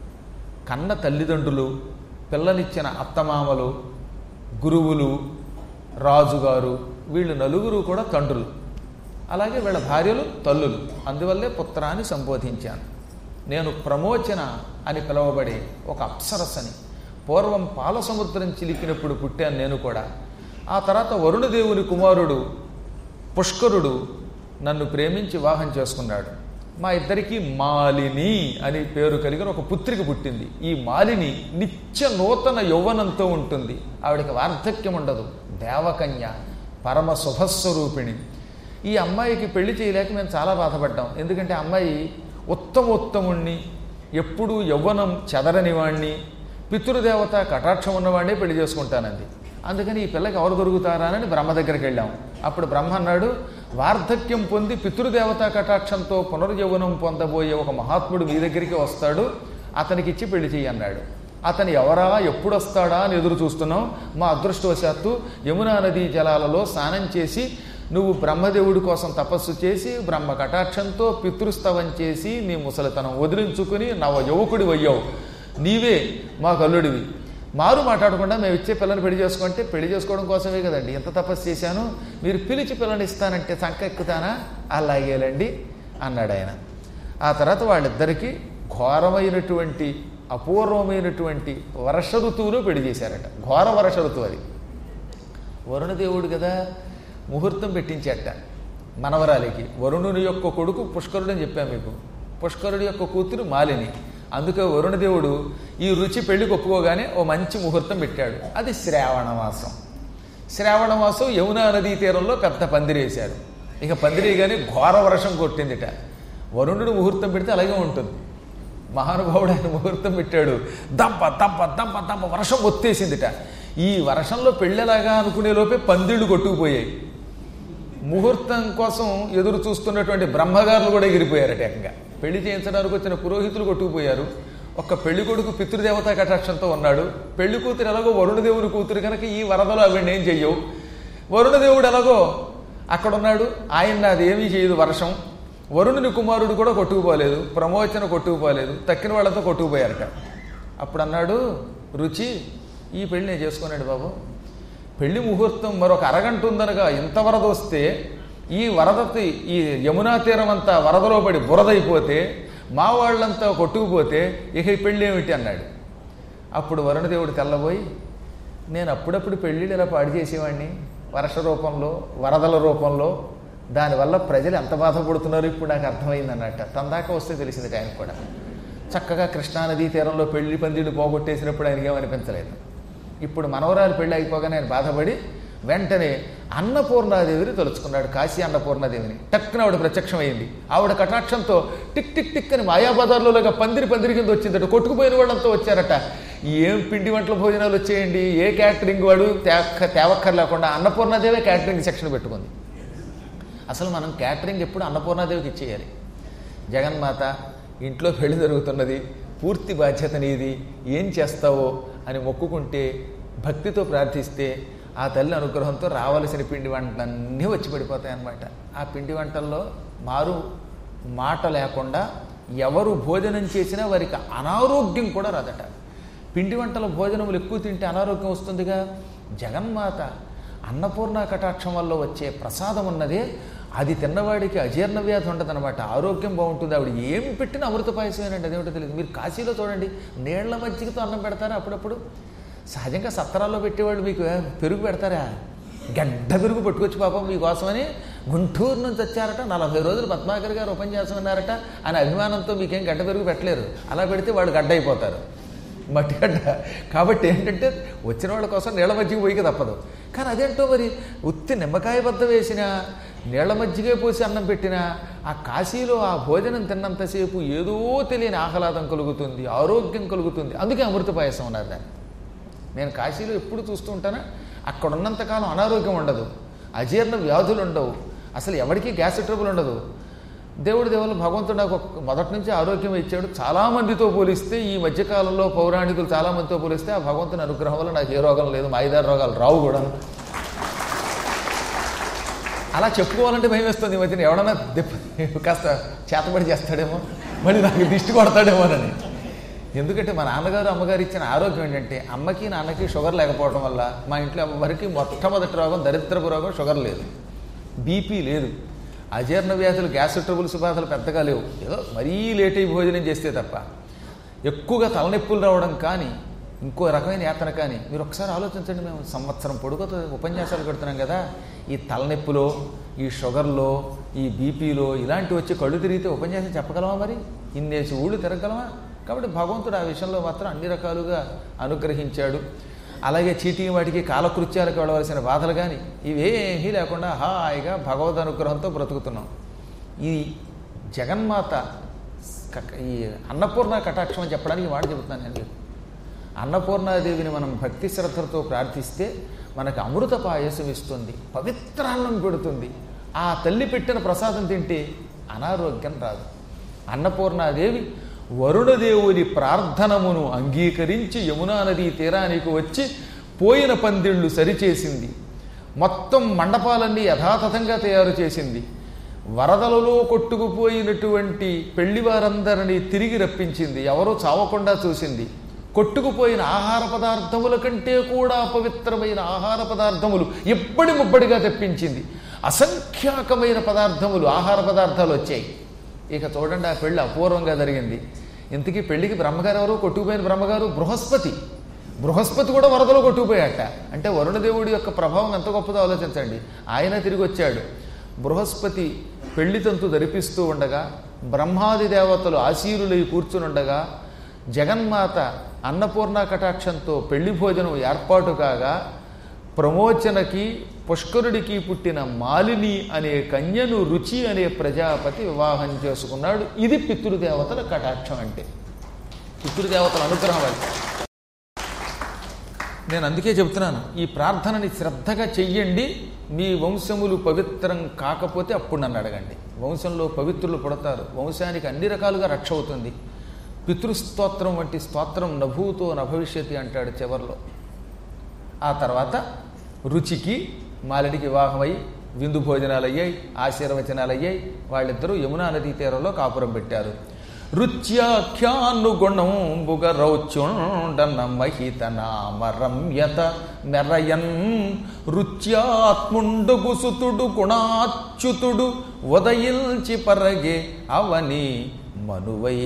కన్న తల్లిదండ్రులు, పిల్లనిచ్చిన అత్తమామలు, గురువులు, రాజుగారు, వీళ్ళు నలుగురు కూడా తండ్రులు, అలాగే వీళ్ళ భార్యలు తల్లులు. అందువల్లే పుత్రాన్ని సంబోధించాను. నేను ప్రమోచన అని పిలువబడే ఒక అప్సరస్సని. పూర్వం పాల సముద్రం చిలికినప్పుడు పుట్టాను నేను కూడా. ఆ తర్వాత వరుణదేవుని కుమారుడు పుష్కరుడు నన్ను ప్రేమించి వివాహం చేసుకున్నాడు. మా ఇద్దరికీ మాలిని అని పేరు కలిగిన ఒక పుత్రిక పుట్టింది. ఈ మాలిని నిత్య నూతన యౌవనంతో ఉంటుంది. ఆవిడకి వార్ధక్యం ఉండదు. దేవకన్య, పరమ శుభస్వరూపిణి. ఈ అమ్మాయికి పెళ్లి చేయలేక మేము చాలా బాధపడ్డాం. ఎందుకంటే అమ్మాయి ఉత్తమోత్తముణ్ణి, ఎప్పుడూ యవ్వనం చెదరని వాణ్ణి, పితృదేవత కటాక్షం ఉన్నవాడినే పెళ్లి చేసుకుంటానంది. అందుకని ఈ పిల్లకి ఎవరు దొరుకుతారా అని బ్రహ్మ దగ్గరికి వెళ్ళాం. అప్పుడు బ్రహ్మ అన్నాడు, వార్ధక్యం పొంది పితృదేవతా కటాక్షంతో పునర్యౌవనం పొందబోయే ఒక మహాత్ముడు మీ దగ్గరికి వస్తాడు, అతనికి ఇచ్చి పెళ్లి చెయ్యి అన్నాడు. అతను ఎవరా, ఎప్పుడు వస్తాడా అని ఎదురు చూస్తున్నాం. మా అదృష్టవశాత్తు యమునా నదీ జలాలలో స్నానం చేసి నువ్వు బ్రహ్మదేవుడి కోసం తపస్సు చేసి బ్రహ్మ కటాక్షంతో పితృస్తవం చేసి నీ ముసలితనం వదిలించుకుని నవ యువకుడి అయ్యావు. నీవే మా కల్లుడివి. మారు మాట్లాడకుండా మేము ఇచ్చే పిల్లని పెళ్లి చేసుకుంటే పెళ్లి చేసుకోవడం కోసమే కదండి ఎంత తపస్సు చేశాను. మీరు పిలిచి పిల్లని ఇస్తానంటే సంక ఎక్కుతానా? అలాగేలండి అన్నాడు ఆయన. ఆ తర్వాత వాళ్ళిద్దరికీ ఘోరమైనటువంటి అపూర్వమైనటువంటి వర్ష ఋతువులో పెళ్లి చేశారట. ఘోర వర్ష ఋతువు అది. వరుణదేవుడు కదా ముహూర్తం పెట్టించేట మనవరాలికి. వరుణుని యొక్క కొడుకు పుష్కరుడు అని చెప్పాను మీకు. పుష్కరుడి యొక్క కూతురు మాలిని. అందుకే వరుణదేవుడు ఈ రుచి పెళ్లికి ఒప్పుకోగానే ఓ మంచి ముహూర్తం పెట్టాడు. అది శ్రావణ మాసం. శ్రావణ మాసం యమునా నదీ తీరంలో పెద్ద పందిరేశారు. ఇక పందిరేయగానే ఘోర వర్షం కొట్టిందిట. వరుణుడు ముహూర్తం పెడితే అలాగే ఉంటుంది. మహానుభావుడు ఆయన ముహూర్తం పెట్టాడు. దంప దంప దంప దంప వర్షం ఒత్తేసిందిట. ఈ వర్షంలో పెళ్ళెలాగా అనుకునే లోపే పందిళ్ళు కొట్టుకుపోయాయి. ముహూర్తం కోసం ఎదురు చూస్తున్నటువంటి బ్రహ్మగారులు కూడా ఎగిరిపోయారట. ఏకంగా పెళ్లి చేయించడానికి వచ్చిన పురోహితులు కొట్టుకుపోయారు. ఒక్క పెళ్లి కొడుకు పితృదేవతా కటాక్షంతో ఉన్నాడు. పెళ్లి కూతురు ఎలాగో వరుణదేవుని కూతురు కనుక ఈ వరదలో అవిడిని ఏం చెయ్యవు. వరుణదేవుడు ఎలాగో అక్కడ ఉన్నాడు. ఆయన అది ఏమీ చేయదు వర్షం. వరుణుని కుమారుడు కూడా కొట్టుకుపోలేదు. ప్రమోచన కొట్టుకుపోలేదు. తక్కిన వాళ్ళతో కొట్టుకుపోయారట. అప్పుడు అన్నాడు రుచి, ఈ పెళ్లి నేను చేసుకున్నాడు బాబు. పెళ్లి ముహూర్తం మరొక అరగంట ఉందనగా ఇంత వరద వస్తే ఈ వరదకి ఈ యమునా తీరం అంతా వరదలో పడి బురదైపోతే మా వాళ్ళంతా కొట్టుకుపోతే ఇక ఈ పెళ్ళి ఏమిటి అన్నాడు. అప్పుడు వరుణదేవుడు తెల్లబోయి, నేను అప్పుడప్పుడు పెళ్ళిళ్ళు ఇలా పాడు చేసేవాడిని వర్ష రూపంలో వరదల రూపంలో, దానివల్ల ప్రజలు ఎంత బాధపడుతున్నారు ఇప్పుడు నాకు అర్థమైంది అన్నట్ట. తనదాకా వస్తే తెలిసింది ఆయన కూడా. చక్కగా కృష్ణానదీ తీరంలో పెళ్లి పందిళ్ళు పోగొట్టేసినప్పుడు ఆయనకి ఏమనిపించలేదు. ఇప్పుడు మనవరాలు పెళ్ళి అయిపోగానే ఆయన బాధపడి వెంటనే అన్నపూర్ణాదేవిని తలుచుకున్నాడు. కాశీ అన్నపూర్ణాదేవిని. టక్కున ఆవిడ ప్రత్యక్షమైంది. ఆవిడ కటాక్షంతో టిక్ టిక్ టిక్ అని మాయాబజార్లోగా పందిరి పందిరి కింద వచ్చిందట. కొట్టుకుపోయిన వాళ్ళంతా వచ్చారట. ఏం పిండి వంటల భోజనాలు వచ్చేయండి. ఏ క్యాటరింగ్ వాడు తేక్క తేవక్కర్ లేకుండా అన్నపూర్ణాదేవే క్యాటరింగ్ సెక్షన్ పెట్టుకుంది. అసలు మనం క్యాటరింగ్ ఎప్పుడు అన్నపూర్ణాదేవికి ఇచ్చేయాలి. జగన్మాత ఇంట్లో పెళ్లి జరుగుతున్నది, పూర్తి బాధ్యత నీది, ఏం చేస్తావో అని మొక్కుకుంటే భక్తితో ప్రార్థిస్తే ఆ తల్లి అనుగ్రహంతో రావలసిన పిండి వంటలన్నీ వచ్చి పడిపోతాయన్నమాట. ఆ పిండి వంటల్లో మారు మాట లేకుండా ఎవరు భోజనం చేసినా వారికి అనారోగ్యం కూడా రాదట. పిండి వంటల భోజనములు ఎక్కువ తింటే అనారోగ్యం వస్తుందిగా. జగన్మాత అన్నపూర్ణ కటాక్షం వల్ల వచ్చే ప్రసాదం ఉన్నదే, అది తిన్నవాడికి అజీర్ణ వ్యాధి ఉండదన్నమాట. ఆరోగ్యం బాగుంటుంది. ఆవిడ ఏం పెట్టినా అమృత పాయసమేనండి. అదేమిటో తెలియదు. మీరు కాశీలో చూడండి, నీళ్ల మజ్జిగతో అన్నం పెడతారా అప్పుడప్పుడు. సహజంగా సత్తరాల్లో పెట్టేవాళ్ళు మీకు పెరుగు పెడతారా? గడ్డ పెరుగు పట్టుకొచ్చి పాపం మీకోసమని గుంటూరు నుంచి వచ్చారట. నలభై రోజులు పద్మాకర్ గారు ఉపన్యాసం అన్నారట అని అభిమానంతో మీకేం గడ్డ పెరుగు పెట్టలేరు. అలా పెడితే వాళ్ళు గడ్డ అయిపోతారు, మట్టిగడ్డ. కాబట్టి ఏంటంటే వచ్చిన వాళ్ళ కోసం నీళ్ల మజ్జిగ పోయిక తప్పదు. కానీ అదేంటో మరి ఉత్తి నిమ్మకాయ బద్ద వేసిన నీళ్ల మజ్జిగే పోసి అన్నం పెట్టినా ఆ కాశీలో ఆ భోజనం తిన్నంతసేపు ఏదో తెలియని ఆహ్లాదం కలుగుతుంది, ఆరోగ్యం కలుగుతుంది. అందుకే అమృత పాయసం ఉన్నారు దాన్ని. నేను కాశీలో ఎప్పుడు చూస్తూ ఉంటానా, అక్కడ ఉన్నంతకాలం అనారోగ్యం ఉండదు, అజీర్ణ వ్యాధులు ఉండవు, అసలు ఎవరికీ గ్యాస్ ట్రబుల్ ఉండదు. దేవుడి దేవుళ్ళు భగవంతుడు నాకు మొదటి నుంచి ఆరోగ్యం ఇచ్చాడు. చాలామందితో పోలిస్తే ఈ మధ్యకాలంలో పౌరాణికులు చాలామందితో పోలిస్తే ఆ భగవంతుని అనుగ్రహం వల్ల నాకు ఏ రోగం లేదు, మాయిదారు రోగాలు రావు కూడా. అలా చెప్పుకోవాలంటే భయం వేస్తుంది ఈ మధ్యన. ఎవడన్నా కాస్త చేతబడి చేస్తాడేమో, మళ్ళీ నాకు దిష్టి కొడతాడేమోనని. ఎందుకంటే మా నాన్నగారు అమ్మగారు ఇచ్చిన ఆరోగ్యం ఏంటంటే అమ్మకి నాన్నకి షుగర్ లేకపోవడం వల్ల మా ఇంట్లో ఎవరికి మొట్టమొదటి రోగం దరిద్రపు రోగం షుగర్ లేదు, బీపీ లేదు. అజీర్ణ వ్యాధులు, గ్యాస్ ట్రబుల్స్ బాధలు పెద్దగా లేవు, ఏదో మరీ లేట్ అయి భోజనం చేస్తే తప్ప. ఎక్కువగా తలనొప్పులు రావడం కానీ ఇంకో రకమైన యాతన కానీ మీరు ఒకసారి ఆలోచించండి. మేము సంవత్సరం పొడుగుతో ఉపన్యాసాలు పెడుతున్నాం కదా, ఈ తలనొప్పులో, ఈ షుగర్లో, ఈ బీపీలో ఇలాంటివి వచ్చి కళ్ళు తిరిగితే ఉపన్యాసం చెప్పగలమా? మరి ఇన్నేసి ఊళ్ళు తిరగలమా? కాబట్టి భగవంతుడు ఆ విషయంలో మాత్రం అన్ని రకాలుగా అనుగ్రహించాడు. అలాగే చీటికి వాటికి కాలకృత్యాలకు వెళ్ళవలసిన బాధలు కానీ ఇవేమీ లేకుండా హాయిగా భగవద్ అనుగ్రహంతో బ్రతుకుతున్నాం. ఈ జగన్మాత ఈ అన్నపూర్ణ కటాక్షం అని చెప్పడానికి ఈ మాట చెబుతున్నాను నేను. అన్నపూర్ణాదేవిని మనం భక్తి శ్రద్ధలతో ప్రార్థిస్తే మనకు అమృత పాయసం ఇస్తుంది, పవిత్రాన్నం పెడుతుంది. ఆ తల్లి పెట్టిన ప్రసాదం తింటే అనారోగ్యం రాదు. అన్నపూర్ణాదేవి వరుణదేవుని ప్రార్థనమును అంగీకరించి యమునా నదీ తీరానికి వచ్చి పోయిన పందిళ్ళు సరిచేసింది. మొత్తం మండపాలన్నీ యథాతథంగా తయారు చేసింది. వరదలలో కొట్టుకుపోయినటువంటి పెళ్లివారందరినీ తిరిగి రప్పించింది. ఎవరూ చావకుండా చూసింది. కొట్టుకుపోయిన ఆహార పదార్థముల కంటే కూడా పవిత్రమైన ఆహార పదార్థములు ఎప్పటి ముప్పడిగా తెప్పించింది. అసంఖ్యాకమైన పదార్థములు, ఆహార పదార్థాలు వచ్చాయి. ఇక చూడండి, ఆ పెళ్ళి అపూర్వంగా జరిగింది. ఇంతకీ పెళ్లికి బ్రహ్మగారు ఎవరు? కొట్టుకుపోయిన బ్రహ్మగారు బృహస్పతి. బృహస్పతి కూడా వరదలో కొట్టుకుపోయాట. అంటే వరుణదేవుడి యొక్క ప్రభావం ఎంత గొప్పదో ఆలోచించండి. ఆయన తిరిగి వచ్చాడు. బృహస్పతి పెళ్లి తంతు ధరిపిస్తూ ఉండగా, బ్రహ్మాది దేవతలు ఆశీనులై కూర్చునుండగా, జగన్మాత అన్నపూర్ణ కటాక్షంతో పెళ్లి భోజనం ఏర్పాటు కాగా, ప్రమోచనకి పుష్కరుడికి పుట్టిన మాలిని అనే కన్యను రుచి అనే ప్రజాపతి వివాహం చేసుకున్నాడు. ఇది పితృదేవతల కటాక్షం అంటే, పితృదేవతల అనుగ్రహం అది. నేను అందుకే చెబుతున్నాను, ఈ ప్రార్థనని శ్రద్ధగా చెయ్యండి. మీ వంశములు పవిత్రం కాకపోతే అప్పుడు నన్ను అడగండి. వంశంలో పవిత్రులు పుడతారు, వంశానికి అన్ని రకాలుగా రక్ష అవుతుంది. పితృస్తోత్రం వంటి స్తోత్రం నభూతో నభవిష్యతి అంటాడు చివర్లో. ఆ తర్వాత రుచికి మాలిడికి వివాహమై విందు భోజనాలు అయ్యాయి, ఆశీర్వచనాలు అయ్యాయి. వాళ్ళిద్దరూ యమునా నదీ తీరంలో కాపురం పెట్టారు. రుచ్యాఖ్యానుగుణంబుగ రౌచ్యుండన మహిత నామరమ్యత మెరయన్ రుచ్యాత్ముండుగు సుతుడు గుణాచ్యుతుడు ఉదయిల్చి పరగే అవని మనువై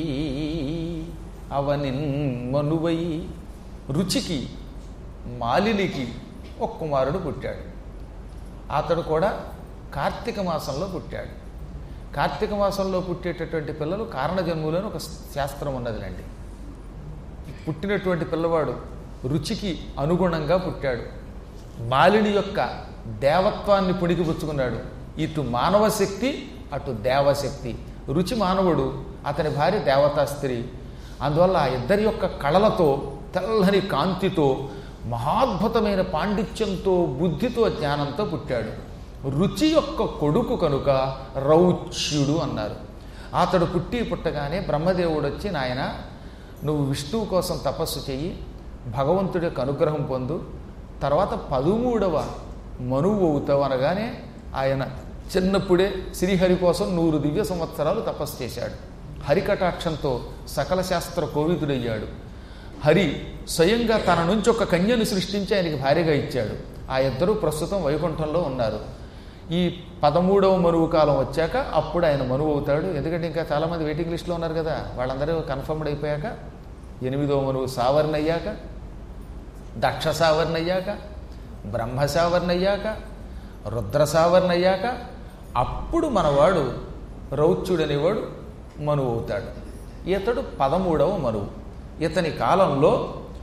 అవనిన్ మనువై. రుచికి మాలినికి ఒక కుమారుడు పుట్టాడు. అతడు కూడా కార్తీక మాసంలో పుట్టాడు. కార్తీక మాసంలో పుట్టేటటువంటి పిల్లలు కారణజన్ములని ఒక శాస్త్రం ఉన్నదిలేండి. పుట్టినటువంటి పిల్లవాడు రుచికి అనుగుణంగా పుట్టాడు. మాలిని యొక్క దేవత్వాన్ని పుణికిపుచ్చుకున్నాడు. ఇటు మానవ శక్తి, అటు దేవశక్తి. రుచి మానవుడు, అతని భార్య దేవతా స్త్రీ. అందువల్ల ఆ ఇద్దరి యొక్క కళలతో, తెల్లని కాంతితో, మహాద్భుతమైన పాండిత్యంతో, బుద్ధితో, జ్ఞానంతో పుట్టాడు. రుచి యొక్క కొడుకు కనుక రౌచ్యుడు అన్నారు. అతడు పుట్టి పుట్టగానే బ్రహ్మదేవుడు వచ్చి, నాయన నువ్వు విష్ణువు కోసం తపస్సు చెయ్యి, భగవంతుడి యొక్క అనుగ్రహం పొందు, తర్వాత పదమూడవ మనువు అవుతావు అనగానే ఆయన చిన్నప్పుడే శ్రీహరి కోసం నూరు దివ్య సంవత్సరాలు తపస్సు చేశాడు. హరికటాక్షంతో సకల శాస్త్ర కోవిదుడయ్యాడు. హరి స్వయంగా తన నుంచి ఒక కన్యను సృష్టించి ఆయనకి భార్యగా ఇచ్చాడు. ఆ ఇద్దరూ ప్రస్తుతం వైకుంఠంలో ఉన్నారు. ఈ పదమూడవ మనువు కాలం వచ్చాక అప్పుడు ఆయన మనువు అవుతాడు. ఎందుకంటే ఇంకా చాలామంది వెయిటింగ్ లిస్ట్లో ఉన్నారు కదా, వాళ్ళందరూ కన్ఫర్మ్డ్ అయిపోయాక, ఎనిమిదవ మనువు సావర్ణ అయ్యాక, దక్ష సావర్ణ అయ్యాక, బ్రహ్మ సావర్ణ అయ్యాక, రుద్ర సావర్ణ అయ్యాక, అప్పుడు మనవాడు రౌచ్యుడు అనేవాడు మనువు అవుతాడు. ఇతడు పదమూడవ మనువు. ఇతని కాలంలో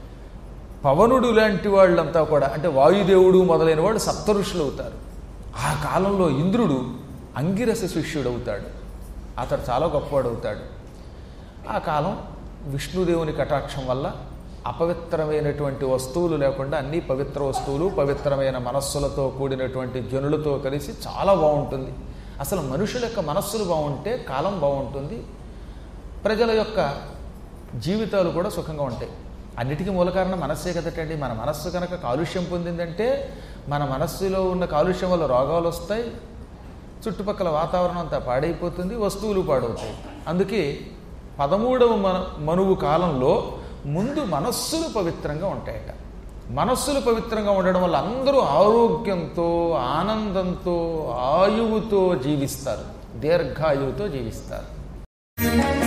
పవనుడు లాంటి వాళ్ళంతా కూడా, అంటే వాయుదేవుడు మొదలైన వాళ్ళు సప్త ఋషులు అవుతారు. ఆ కాలంలో ఇంద్రుడు అంగిరస శిష్యుడు అవుతాడు. అతడు చాలా గొప్పవాడు అవుతాడు. ఆ కాలం విష్ణుదేవుని కటాక్షం వల్ల అపవిత్రమైనటువంటి వస్తువులు లేకుండా అన్ని పవిత్ర వస్తువులు, పవిత్రమైన మనస్సులతో కూడినటువంటి జనులతో కలిసి చాలా బాగుంటుంది. అసలు మనుషుల యొక్క మనస్సులు బాగుంటే కాలం బాగుంటుంది, ప్రజల యొక్క జీవితాలు కూడా సుఖంగా ఉంటాయి. అన్నిటికీ మూల కారణం మనస్సే కదటండి. మన మనస్సు కనుక కాలుష్యం పొందిందంటే మన మనస్సులో ఉన్న కాలుష్యం వల్ల రోగాలు వస్తాయి, చుట్టుపక్కల వాతావరణం అంతా పాడైపోతుంది, వస్తువులు పాడవుతాయి. అందుకే పదమూడవ మన మనువు కాలంలో ముందు మనస్సులు పవిత్రంగా ఉంటాయట. మనస్సులు పవిత్రంగా ఉండడం వల్ల అందరూ ఆరోగ్యంతో ఆనందంతో ఆయువుతో జీవిస్తారు, దీర్ఘాయువుతో జీవిస్తారు.